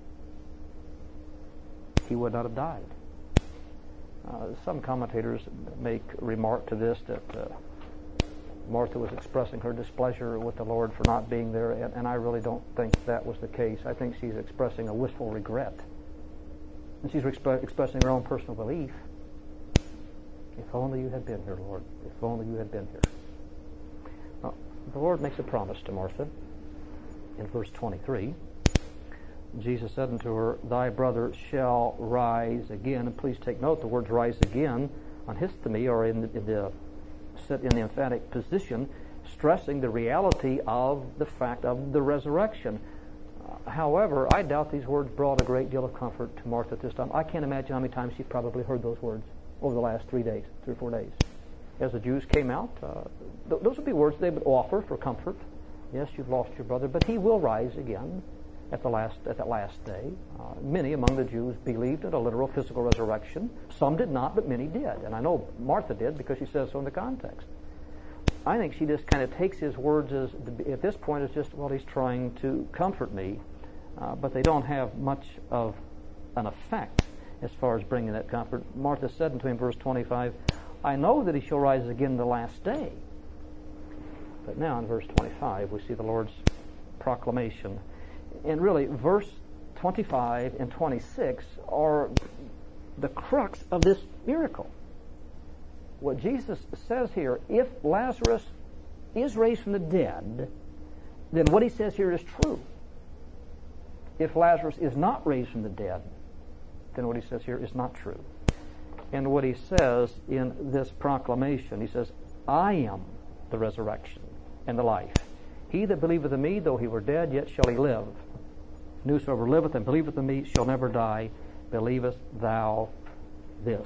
he would not have died. Uh, some commentators make remark to this that uh, Martha was expressing her displeasure with the Lord for not being there, and, and I really don't think that was the case. I think she's expressing a wistful regret. And she's exp- expressing her own personal belief. If only you had been here, Lord. If only you had been here. Now, the Lord makes a promise to Martha in verse twenty-three. Jesus said unto her, thy brother shall rise again. And please take note, the words rise again on histemi are in the, in the set in the emphatic position, stressing the reality of the fact of the resurrection. Uh, however, I doubt these words brought a great deal of comfort to Martha at this time. I can't imagine how many times she probably heard those words over the last three days, three or four days. As the Jews came out, uh, th- those would be words they would offer for comfort Yes, you've lost your brother, but he will rise again at the last at that last day. Uh, many among the Jews believed in a literal physical resurrection. Some did not, but many did. And I know Martha did because she says so in the context. I think she just kind of takes his words as, at this point, as just, well, he's trying to comfort me, uh, but they don't have much of an effect as far as bringing that comfort. Martha said unto him, verse twenty-five, I know that he shall rise again the last day. But now in verse twenty-five, we see the Lord's proclamation. And really, verse twenty-five and twenty-six are the crux of this miracle. What Jesus says here, if Lazarus is raised from the dead, then what he says here is true. If Lazarus is not raised from the dead, then what he says here is not true. And what he says in this proclamation, he says, I am the resurrection and the life. He that believeth in me, though he were dead, yet shall he live. And whosoever liveth and believeth in me shall never die. Believest thou this?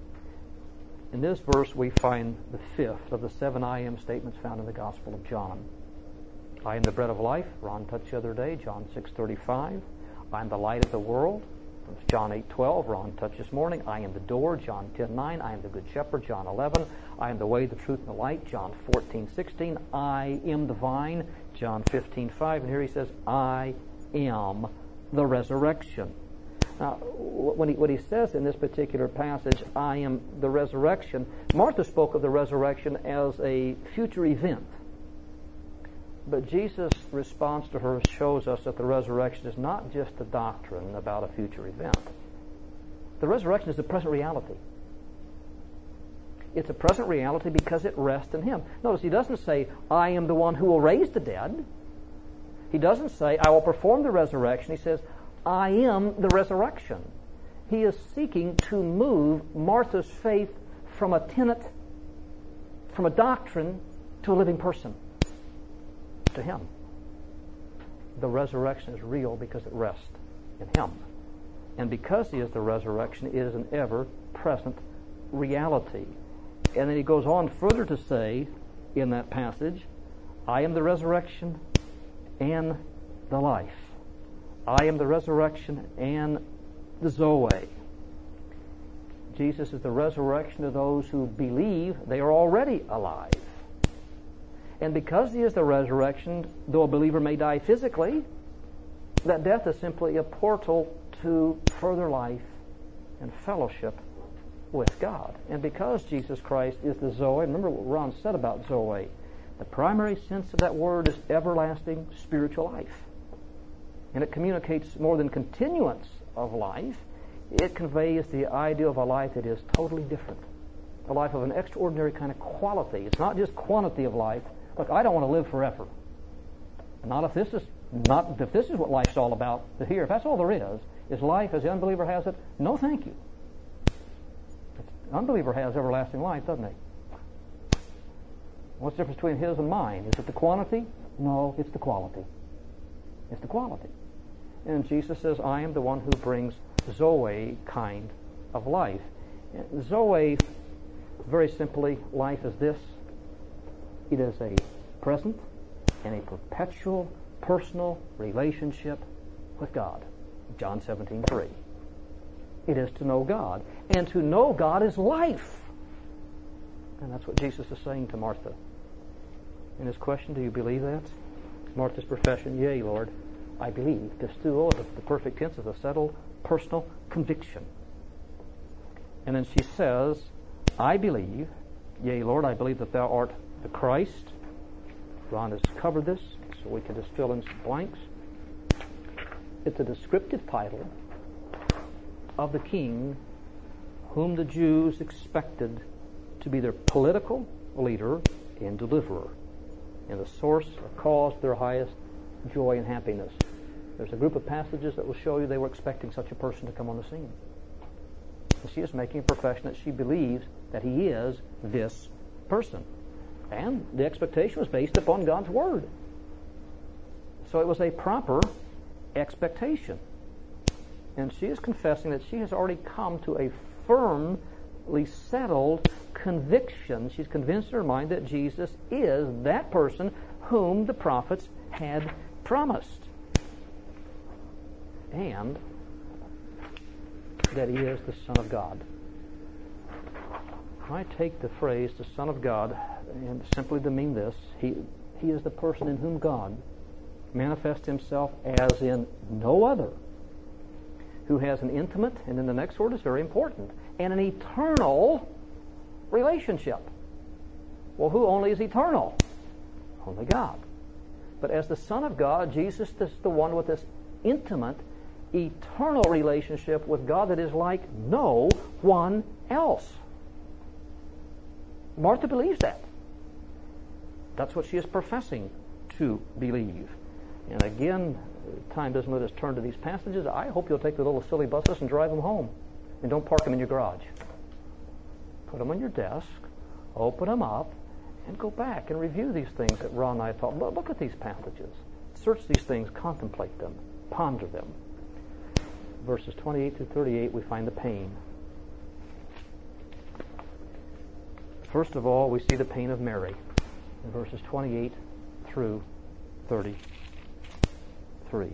In this verse we find the fifth of the seven I am statements found in the Gospel of John. I am the bread of life, Ron touched the other day, John six thirty-five. I am the light of the world, John eight twelve, Ron touched this morning. I am the door, John ten nine. I am the good shepherd, John eleven. I am the way, the truth, and the light, John fourteen sixteen. I am the vine, John fifteen five. And here he says, I am the resurrection. Now, when he, what he says in this particular passage, I am the resurrection, Martha spoke of the resurrection as a future event. But Jesus' response to her shows us that the resurrection is not just a doctrine about a future event. The resurrection is a present reality. It's a present reality because it rests in Him. Notice, He doesn't say, I am the one who will raise the dead. He doesn't say, I will perform the resurrection. He says, I am the resurrection. He is seeking to move Martha's faith from a tenet, from a doctrine, to a living person, to Him. The resurrection is real because it rests in Him. And because He is the resurrection, it is an ever-present reality. And then He goes on further to say in that passage, I am the resurrection and the life. I am the resurrection and the Zoe. Jesus is the resurrection of those who believe they are already alive. And because He is the resurrection, though a believer may die physically, that death is simply a portal to further life and fellowship with God. And because Jesus Christ is the Zoe, remember what Ron said about Zoe, the primary sense of that word is everlasting spiritual life. And it communicates more than continuance of life. It conveys the idea of a life that is totally different. A life of an extraordinary kind of quality. It's not just quantity of life. Look, I don't want to live forever. Not if this is not if this is what life's all about here. If that's all there is, is life as the unbeliever has it, no thank you. The unbeliever has everlasting life, doesn't he? What's the difference between his and mine? Is it the quantity? No, it's the quality. It's the quality. And Jesus says, I am the one who brings Zoe kind of life. Zoe, very simply, life is this. It is a present and a perpetual personal relationship with God. John seventeen three. It is to know God. And to know God is life. And that's what Jesus is saying to Martha. In his question, do you believe that? Martha's profession, yea, Lord, I believe. Pistuo, the, the perfect tense, is a settled personal conviction. And then she says, I believe, yea, Lord, I believe that thou art the Christ. Ron has covered this, so we can just fill in some blanks. It's a descriptive title of the king whom the Jews expected to be their political leader and deliverer, and the source or cause of their highest joy and happiness. There's a group of passages that will show you they were expecting such a person to come on the scene. And she is making a profession that she believes that he is this person. And the expectation was based upon God's Word. So it was a proper expectation. And she is confessing that she has already come to a firmly settled conviction. She's convinced in her mind that Jesus is that person whom the prophets had promised, and that he is the Son of God. I take the phrase the Son of God and simply to mean this: he he is the person in whom God manifests himself as in no other, who has an intimate, and then the next word is very important, and an eternal relationship. Well, who only is eternal? Only God. But as the Son of God, Jesus is the one with this intimate, eternal relationship with God that is like no one else. Martha believes that. That's what she is professing to believe. And again, time doesn't let us turn to these passages. I hope you'll take the little silly buses and drive them home. And don't park them in your garage. Put them on your desk, open them up, and go back and review these things that Ron and I thought. Look at these passages. Search these things, contemplate them, ponder them. Verses twenty-eight through thirty-eight, we find the pain. First of all, we see the pain of Mary in verses twenty-eight through thirty-three.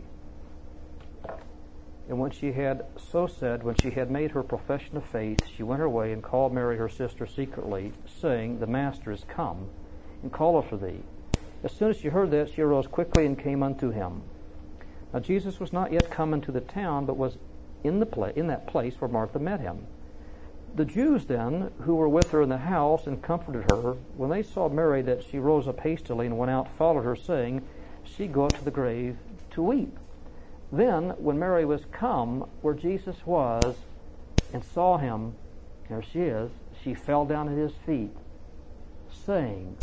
And when she had so said, when she had made her profession of faith, she went her way and called Mary her sister secretly, saying, The Master is come, and calleth for thee. As soon as she heard that, she arose quickly and came unto him. Now Jesus was not yet come into the town, but was in the pla- in that place where Martha met him. The Jews then, who were with her in the house and comforted her, when they saw Mary, that she rose up hastily and went out, followed her, saying, She goeth to the grave to weep. Then, when Mary was come where Jesus was, and saw him, there she is, she fell down at his feet, saying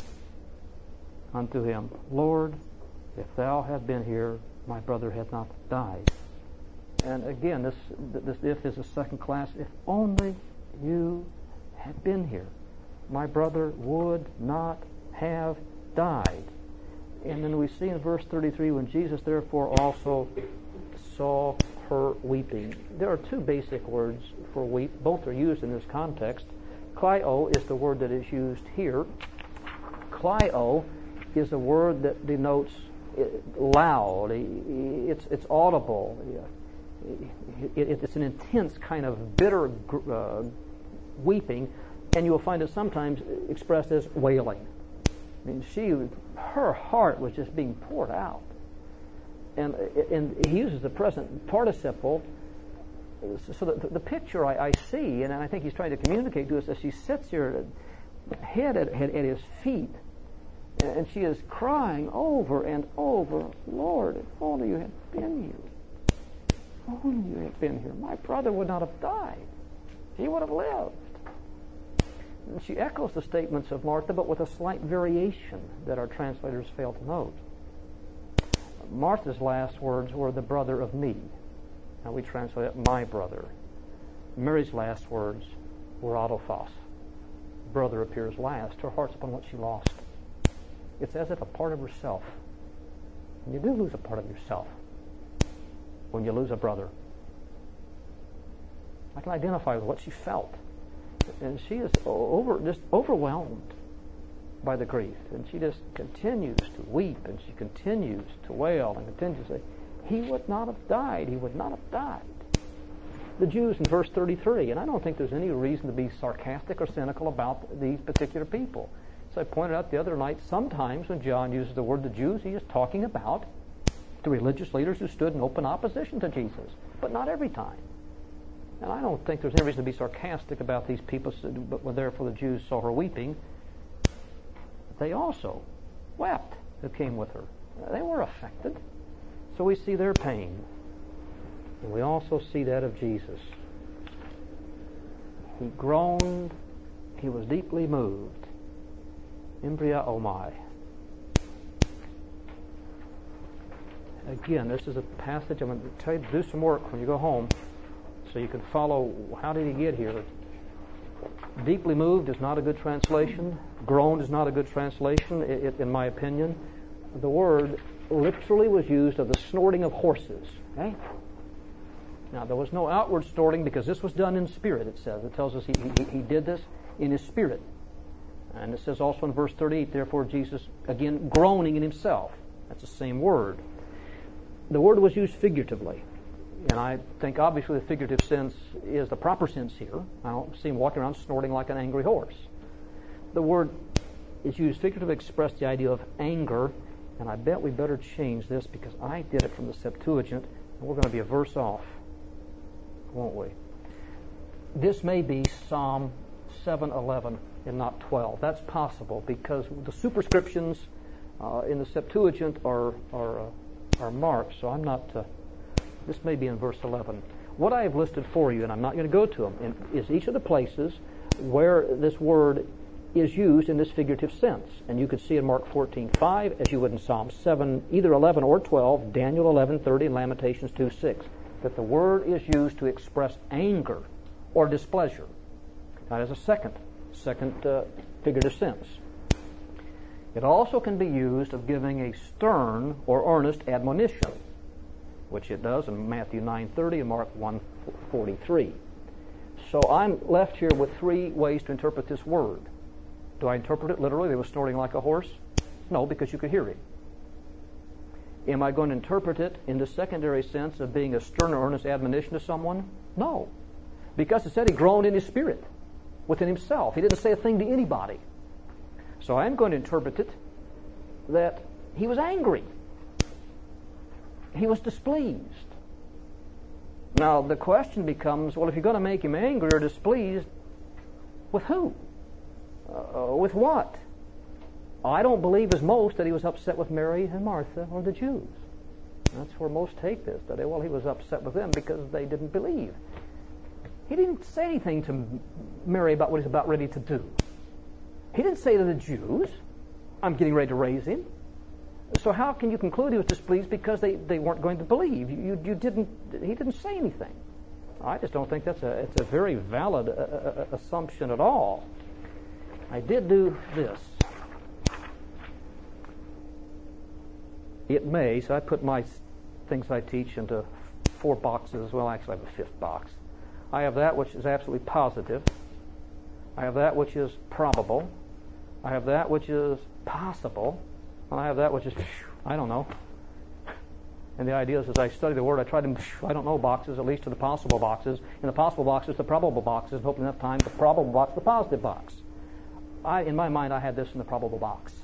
unto him, Lord, if thou had been here, my brother had not died. And again, this this if is a second class. If only you had been here, my brother would not have died. And then we see in verse thirty-three, when Jesus therefore also saw her weeping. There are two basic words for weep. Both are used in this context. Kleio is the word that is used here. Kleio is a word that denotes loud. It's it's audible. It's an intense kind of bitter uh, weeping, and you will find it sometimes expressed as wailing. I mean, she, her heart was just being poured out. And and he uses the present participle. So the, the picture I, I see, and I think he's trying to communicate to us, as she sits here, head at, at, at his feet, and she is crying over and over, Lord, if only you had been here. If only you had been here. My brother would not have died. He would have lived. And she echoes the statements of Martha, but with a slight variation that our translators fail to note. Martha's last words were, the brother of me. Now we translate it, my brother. Mary's last words were autophos. Brother appears last. Her heart's upon what she lost. It's as if a part of herself. And you do lose a part of yourself when you lose a brother. I can identify with what she felt. And she is over, just overwhelmed by the grief. And she just continues to weep, and she continues to wail, and continues to say, he would not have died. He would not have died. The Jews in verse thirty-three, and I don't think there's any reason to be sarcastic or cynical about these particular people. As I pointed out the other night, sometimes when John uses the word the Jews, he is talking about the religious leaders who stood in open opposition to Jesus, but not every time. And I don't think there's any reason to be sarcastic about these people, but when therefore the Jews saw her weeping, they also wept who came with her. They were affected. So we see their pain. And we also see that of Jesus. He groaned. He was deeply moved. Embria omai. Again, this is a passage I'm going to tell you to do some work when you go home so you can follow how did he get here. Deeply moved is not a good translation. Groaned is not a good translation, it, it, in my opinion. The word literally was used of the snorting of horses. Okay? Now, there was no outward snorting because this was done in spirit, it says. It tells us he, he, he did this in his spirit. And it says also in verse thirty-eight, therefore Jesus, again, groaning in himself. That's the same word. The word was used figuratively. And I think obviously the figurative sense is the proper sense here. I don't see him walking around snorting like an angry horse. The word is used figuratively to express the idea of anger. And I bet we better change this because I did it from the Septuagint. And we're going to be a verse off, won't we? This may be Psalm seven eleven and not twelve. That's possible because the superscriptions uh, in the Septuagint are are, uh, are marked. So I'm not... Uh, This may be in verse eleven. What I have listed for you, and I'm not going to go to them, is each of the places where this word is used in this figurative sense. And you could see in Mark fourteen five, as you would in Psalm seven, either eleven or twelve, Daniel eleven thirty, and Lamentations two six, that the word is used to express anger or displeasure. That is a second, second uh, figurative sense. It also can be used of giving a stern or earnest admonition, which it does in Matthew nine thirty and Mark one forty-three. So I'm left here with three ways to interpret this word. Do I interpret it literally? They were snorting like a horse? No, because you could hear him. Am I going to interpret it in the secondary sense of being a stern or earnest admonition to someone? No, because it said he groaned in his spirit within himself. He didn't say a thing to anybody. So I'm going to interpret it that he was angry. He was displeased. Now, the question becomes, well, if you're going to make him angry or displeased, with who? Uh, with what? I don't believe as most that he was upset with Mary and Martha or the Jews. That's where most take this, that, well, he was upset with them because they didn't believe. He didn't say anything to Mary about what he's about ready to do. He didn't say to the Jews, I'm getting ready to raise him. So how can you conclude he was displeased because they, they weren't going to believe? You, you, you didn't. He didn't say anything. I just don't think that's a it's a very valid uh, uh, assumption at all. I did do this. It may, so I put my things I teach into four boxes. Well, actually I have a fifth box. I have that which is absolutely positive. I have that which is probable. I have that which is possible. And I have that which is, I don't know. And the idea is, as I study the Word, I try to, I don't know, boxes, at least to the possible boxes. In the possible boxes, the probable boxes, and hopefully enough time, the probable box, the positive box. I, in my mind, I had this in the probable box.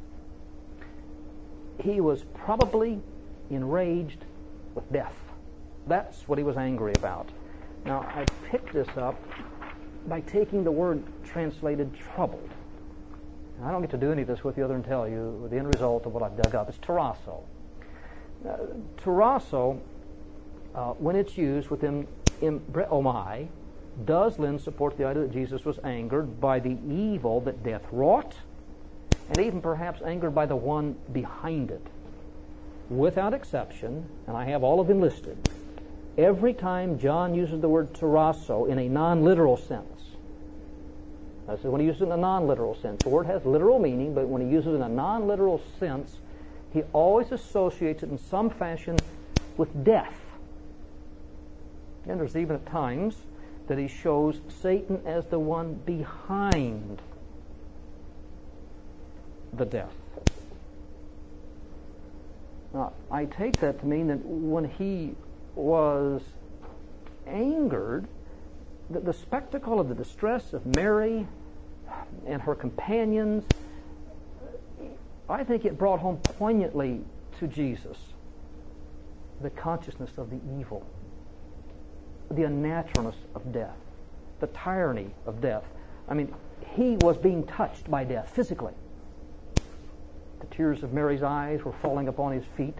He was probably enraged with death. That's what he was angry about. Now, I picked this up by taking the word translated troubled. I don't get to do any of this with you other than tell you the end result of what I've dug up. It's tarasso. Uh, tarasso, uh, when it's used within embreomai, does lend support to the idea that Jesus was angered by the evil that death wrought, and even perhaps angered by the one behind it. Without exception, and I have all of them listed, every time John uses the word tarasso in a non-literal sense, that's when he uses it in a non-literal sense. The word has literal meaning, but when he uses it in a non-literal sense, he always associates it in some fashion with death. And there's even at times that he shows Satan as the one behind the death. Now, I take that to mean that when he was angered, The, the spectacle of the distress of Mary and her companions, I think it brought home poignantly to Jesus the consciousness of the evil, the unnaturalness of death, the tyranny of death. I mean, he was being touched by death physically. The tears of Mary's eyes were falling upon his feet.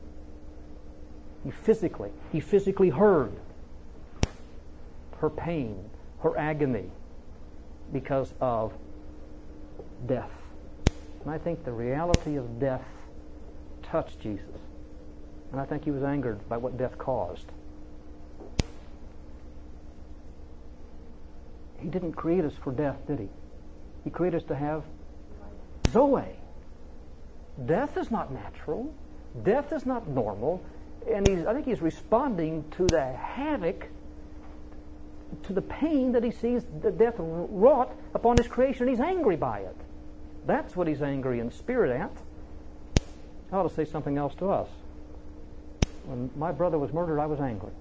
He physically, he physically heard her pain, her agony, because of death. And I think the reality of death touched Jesus. And I think he was angered by what death caused. He didn't create us for death, did he? He created us to have Zoe. Death is not natural. Death is not Death is not normal. And he's, I think he's responding to the havoc to the pain that he sees the death wrought upon his creation. He's angry by it. That's what he's angry in spirit at. I ought to say something else to us. When my brother was murdered, I was angry.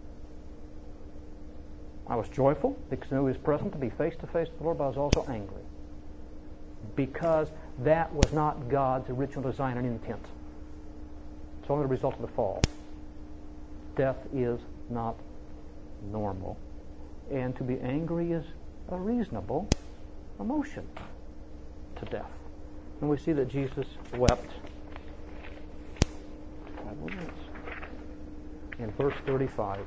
I was joyful because I knew he was present to be face to face with the Lord, but I was also angry because that was not God's original design and intent. It's only the result of the fall. Death is not normal. And to be angry is a reasonable emotion to death. And we see that Jesus wept. In verse thirty-five.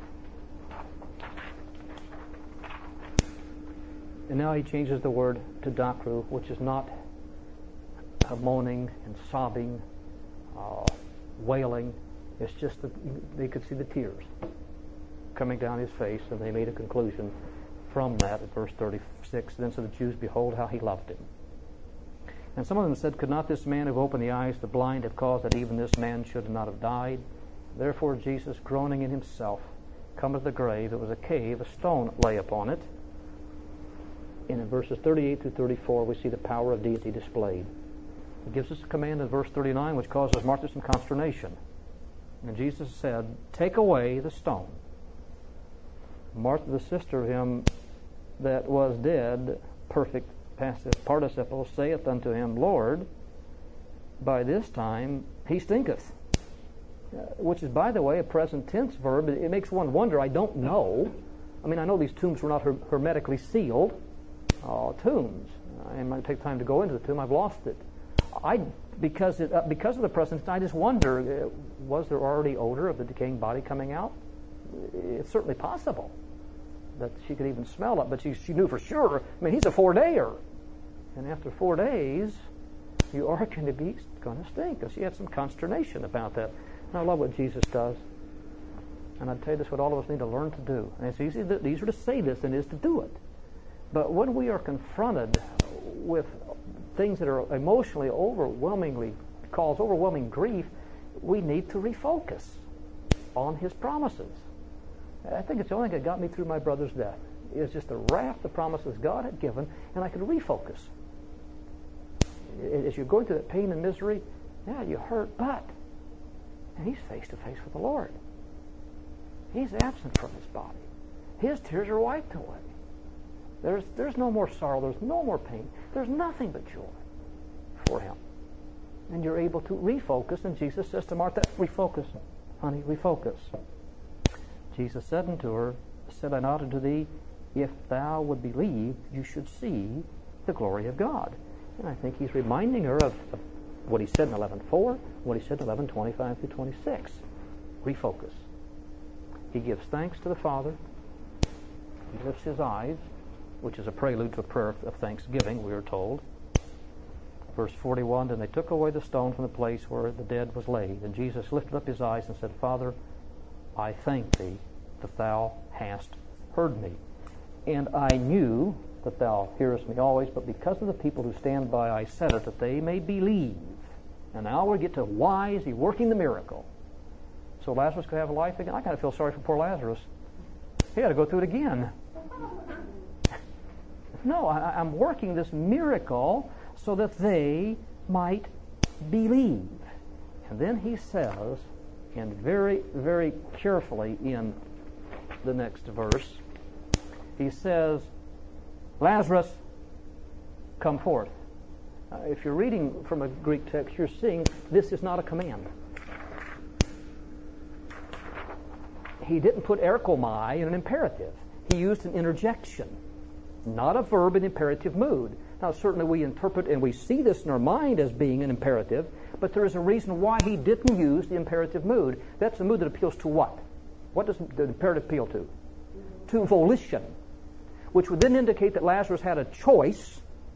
And now he changes the word to dakru, which is not a moaning and sobbing, uh, wailing. It's just that they could see the tears coming down his face, and they made a conclusion from that at verse thirty-six. Then said the Jews, behold how he loved him. And some of them said, could not this man who opened the eyes of the blind have caused that even this man should not have died? Therefore Jesus, groaning in himself, cometh to the grave. It was a cave, a stone lay upon it. And in verses thirty-eight through thirty-four, we see the power of deity displayed. He gives us a command in verse thirty-nine, which causes Martha some consternation. And Jesus said, take away the stone. Martha, the sister of him that was dead, perfect passive participle, saith unto him, Lord, by this time he stinketh. Uh, which is, by the way, a present tense verb. It, it makes one wonder. I don't know. I mean, I know these tombs were not her- hermetically sealed uh, tombs. It might take time to go into the tomb. I've lost it. I because it, uh, because of the present, I just wonder: uh, was there already odor of the decaying body coming out? It's certainly possible that she could even smell it, but she she knew for sure. I mean, he's a four-dayer, and after four days, you are going to be going to stink. Because she had some consternation about that. And I love what Jesus does. And I'd tell you this is what all of us need to learn to do. And it's easy to, easier to say this than it is to do it. But when we are confronted with things that are emotionally overwhelmingly cause overwhelming grief, we need to refocus on His promises. I think it's the only thing that got me through my brother's death. It was just the raft of promises God had given, and I could refocus. As you're going through that pain and misery, yeah, you hurt, but and he's face to face with the Lord. He's absent from his body. His tears are wiped away. There's there's no more sorrow. There's no more pain. There's nothing but joy for him. And you're able to refocus. And Jesus says to Martha, refocus, honey, refocus. Jesus said unto her, said I not unto thee, if thou would believe, you should see the glory of God. And I think he's reminding her of, of what he said in eleven four, what he said in eleven twenty-five through twenty-six. Refocus. He gives thanks to the Father. He lifts his eyes, which is a prelude to a prayer of thanksgiving, we are told. Verse forty-one, and they took away the stone from the place where the dead was laid. And Jesus lifted up his eyes and said, Father, I thank thee that thou hast heard me. And I knew that thou hearest me always, but because of the people who stand by, I said it, that they may believe. And now we get to why is he working the miracle? So Lazarus could have a life again? I kind of feel sorry for poor Lazarus. He had to go through it again. No, I, I'm working this miracle so that they might believe. And then he says, and very, very carefully in the next verse, he says, Lazarus, come forth. Uh, if you're reading from a Greek text, you're seeing this is not a command. He didn't put erkomai in an imperative. He used an interjection, not a verb in imperative mood. Now, certainly we interpret and we see this in our mind as being an imperative, but there is a reason why he didn't use the imperative mood. That's a mood that appeals to what? What does the imperative appeal to? To volition, which would then indicate that Lazarus had a choice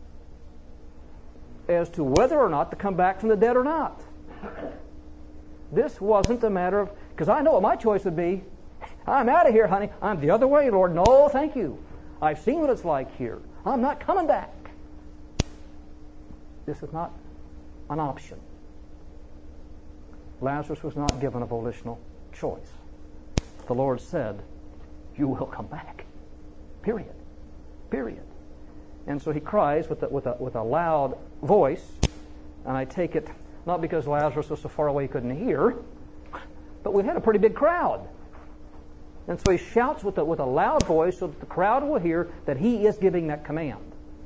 as to whether or not to come back from the dead or not. This wasn't a matter of, because I know what my choice would be. I'm out of here, honey. I'm the other way, Lord. No, thank you. I've seen what it's like here. I'm not coming back. This is not an option. Lazarus was not given a volitional choice. The Lord said, you will come back. Period. Period. And so he cries with a, with a, with a loud voice, and I take it not because Lazarus was so far away he couldn't hear, but we had a pretty big crowd. And so he shouts with a, with a loud voice so that the crowd will hear that he is giving that command.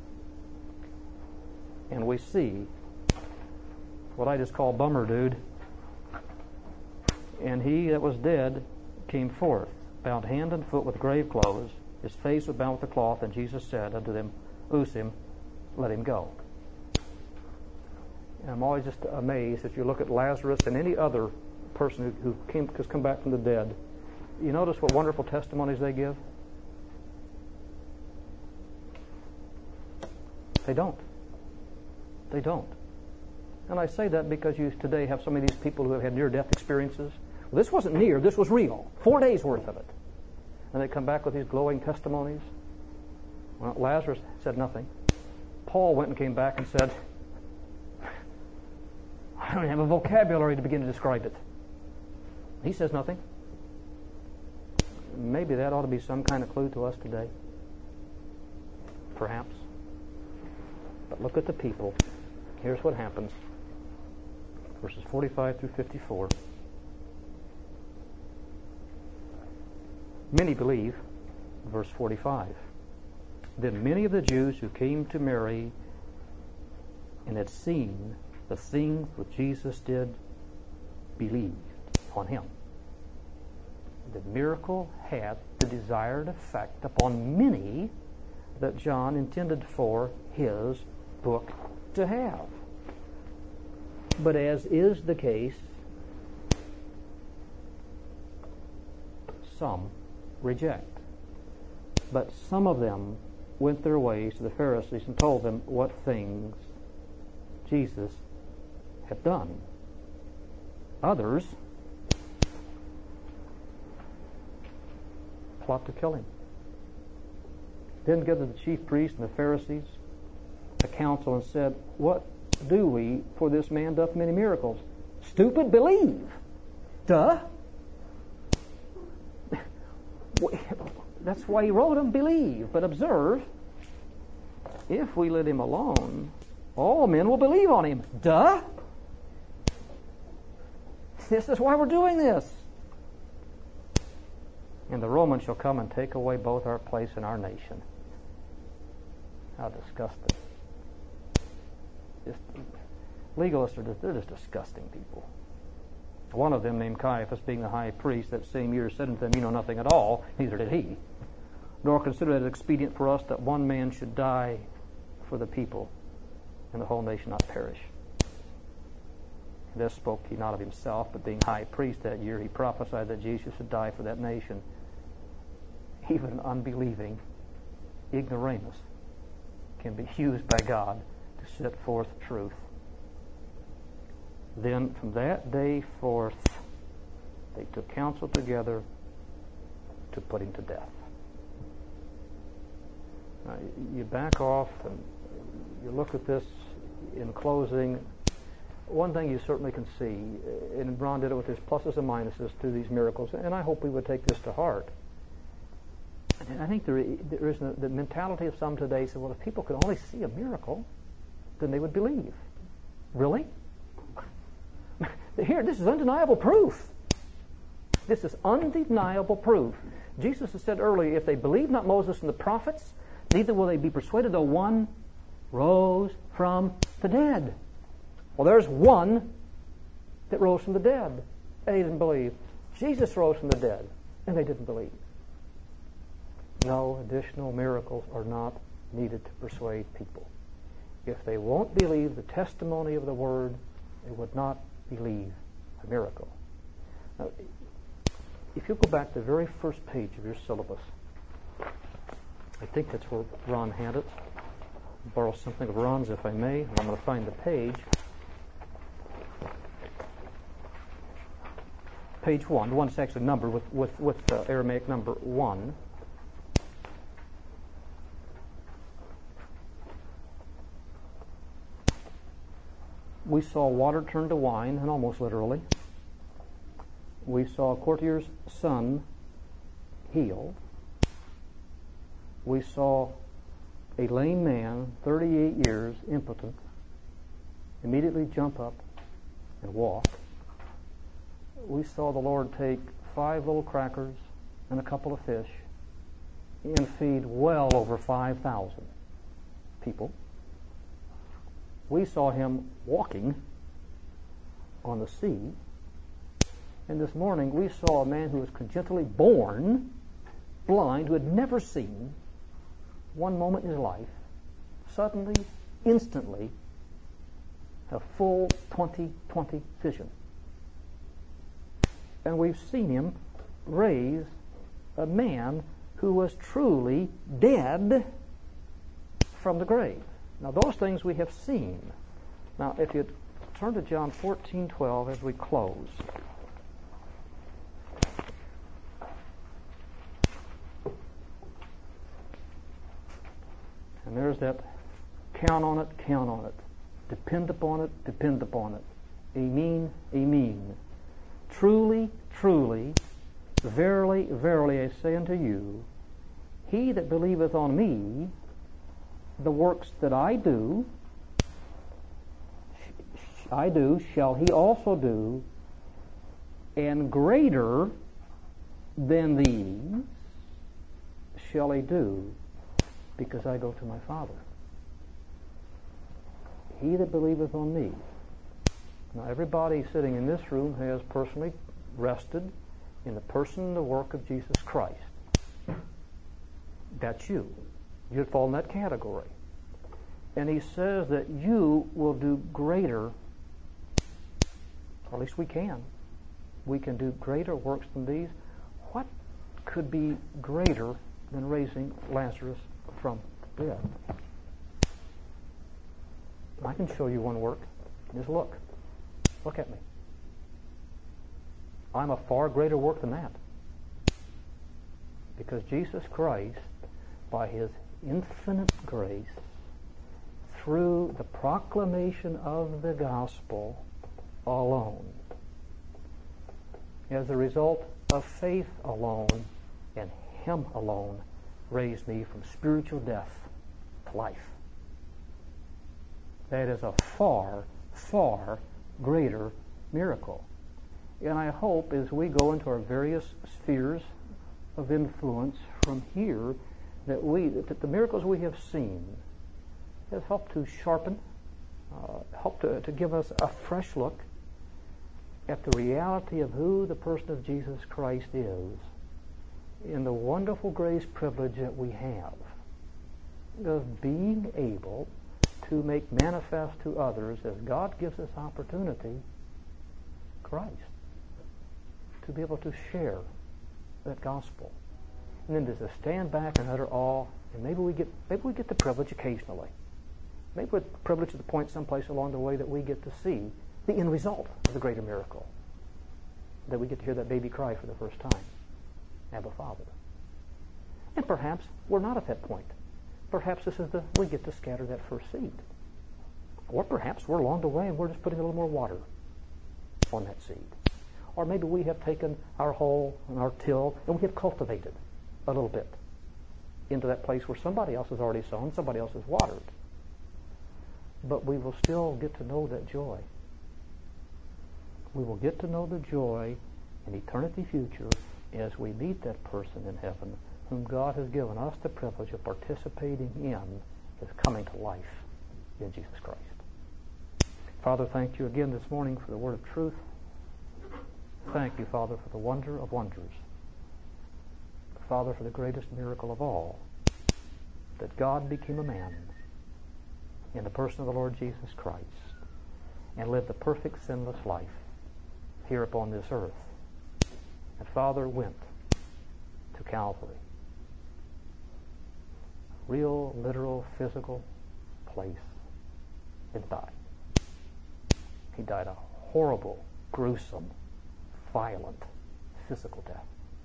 And we see what I just call bummer dude. And he that was dead came forth, bound hand and foot with grave clothes. His face was bound with a cloth, and Jesus said unto them, Loose him, let him go. And I'm always just amazed if you look at Lazarus and any other person who, who came, has come back from the dead. You notice what wonderful testimonies they give? They don't. They don't. And I say that because you today have so many of these people who have had near-death experiences. Well, this wasn't near, this was real. Four days worth of it. And they come back with these glowing testimonies. Well, Lazarus said nothing. Paul went and came back and said, I don't have a vocabulary to begin to describe it. He says nothing. Maybe that ought to be some kind of clue to us today. Perhaps. But look at the people. Here's what happens. Verses forty-five through fifty-four. Many believe, verse forty-five. Then many of the Jews who came to Mary and had seen the things which Jesus did believed on him. The miracle had the desired effect upon many that John intended for his book to have. But as is the case, some reject. But some of them went their ways to the Pharisees and told them what things Jesus had done. Others plot to kill him. Then go to the chief priests and the Pharisees, the council, and said, What do we, for this man doth many miracles? Stupid, believe. Duh. That's why he wrote them, believe. But observe, if we let him alone, all men will believe on him. Duh. This is why we're doing this. And the Romans shall come and take away both our place and our nation. How disgusting. Just, legalists are just, they're just disgusting people. One of them, named Caiaphas, being the high priest, that same year said unto them, You know nothing at all, neither did he. Nor consider it expedient for us that one man should die for the people, and the whole nation not perish. This spoke he not of himself, but being high priest that year, he prophesied that Jesus should die for that nation. Even an unbelieving ignoramus can be used by God to set forth truth. Then from that day forth, they took counsel together to put him to death. Now, you back off and you look at this in closing. One thing you certainly can see, and Ron did it with his pluses and minuses to these miracles, and I hope we would take this to heart. And I think there, there is the mentality of some today say, well, if people could only see a miracle, then they would believe. Really? Here, this is undeniable proof. This is undeniable proof. Jesus has said earlier, if they believe not Moses and the prophets, neither will they be persuaded though one rose from the dead. Well, there's one that rose from the dead, and they didn't believe. Jesus rose from the dead, and they didn't believe. No additional miracles are not needed to persuade people. If they won't believe the testimony of the Word, they would not believe a miracle. Now, if you go back to the very first page of your syllabus, I think that's where Ron had it. I'll borrow something of Ron's if I may. I'm going to find the page. Page one, the one that's actually numbered with, with, with uh, Aramaic number one. We saw water turned to wine, and almost literally. We saw a courtier's son healed. We saw a lame man, thirty-eight years, impotent, immediately jump up and walk. We saw the Lord take five little crackers and a couple of fish and feed well over five thousand people. We saw him walking on the sea. And this morning we saw a man who was congenitally born blind, who had never seen one moment in his life, suddenly, instantly, have full twenty twenty vision. And we've seen him raise a man who was truly dead from the grave. Now, those things we have seen. Now, if you turn to John fourteen twelve as we close. And there's that count on it, count on it. Depend upon it, depend upon it. Amen, amen. Truly, truly, verily, verily, I say unto you, he that believeth on me, the works that I do, I do, shall he also do, and greater than these shall he do, because I go to my Father. He that believeth on me. Now, everybody sitting in this room has personally rested in the person and the work of Jesus Christ. That's you. You'd fall in that category. And he says that you will do greater, or at least we can. We can do greater works than these. What could be greater than raising Lazarus from the dead? I can show you one work. Just look. Look at me. I'm a far greater work than that. Because Jesus Christ, by his infinite grace, through the proclamation of the gospel alone, as a result of faith alone and him alone, raised me from spiritual death to life. That is a far, far greater miracle. And I hope as we go into our various spheres of influence from here, that we that the miracles we have seen has helped to sharpen, uh, helped to, to give us a fresh look at the reality of who the person of Jesus Christ is, in the wonderful grace privilege that we have of being able to make manifest to others, as God gives us opportunity, Christ, to be able to share that gospel. And then to stand back in utter awe, and maybe we get maybe we get the privilege occasionally. Maybe we're privileged to the point someplace along the way that we get to see the end result of the greater miracle. That we get to hear that baby cry for the first time. Abba, Father. And perhaps we're not at that point. Perhaps this is the we get to scatter that first seed. Or perhaps we're along the way and we're just putting a little more water on that seed. Or maybe we have taken our hoe and our till and we have cultivated a little bit into that place where somebody else has already sown, somebody else has watered. But we will still get to know that joy. We will get to know the joy in eternity future as we meet that person in heaven whom God has given us the privilege of participating in his coming to life in Jesus Christ. Father, thank you again this morning for the word of truth. Thank you, Father, for the wonder of wonders. Father, for the greatest miracle of all, that God became a man in the person of the Lord Jesus Christ and lived a perfect sinless life here upon this earth. And Father went to Calvary, real, literal, physical place, and died. He died a horrible, gruesome, violent, physical death.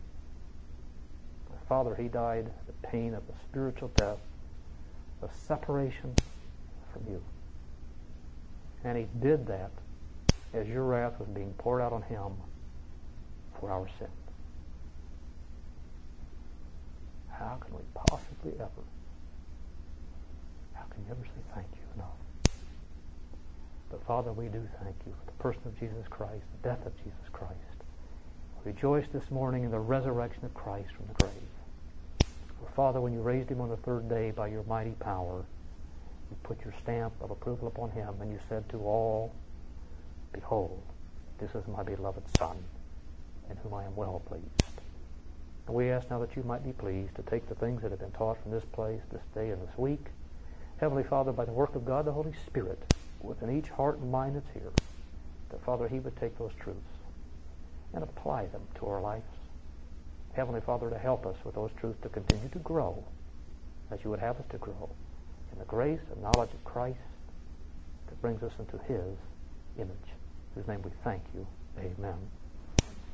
Father, he died the pain of a spiritual death, of separation from you. And he did that as your wrath was being poured out on him for our sin. how can we possibly ever, how can you ever say thank you enough? But Father, we do thank you for the person of Jesus Christ, the death of Jesus Christ. We rejoice this morning in the resurrection of Christ from the grave. For Father, when you raised him on the third day by your mighty power, you put your stamp of approval upon him, and you said to all, behold, this is my beloved Son, in whom I am well pleased. And we ask now that you might be pleased to take the things that have been taught from this place, this day, and this week, Heavenly Father, by the work of God the Holy Spirit, within each heart and mind that's here, that, Father, he would take those truths and apply them to our lives. Heavenly Father, to help us with those truths to continue to grow as you would have us to grow in the grace and knowledge of Christ that brings us into his image, whose name we thank you. Amen.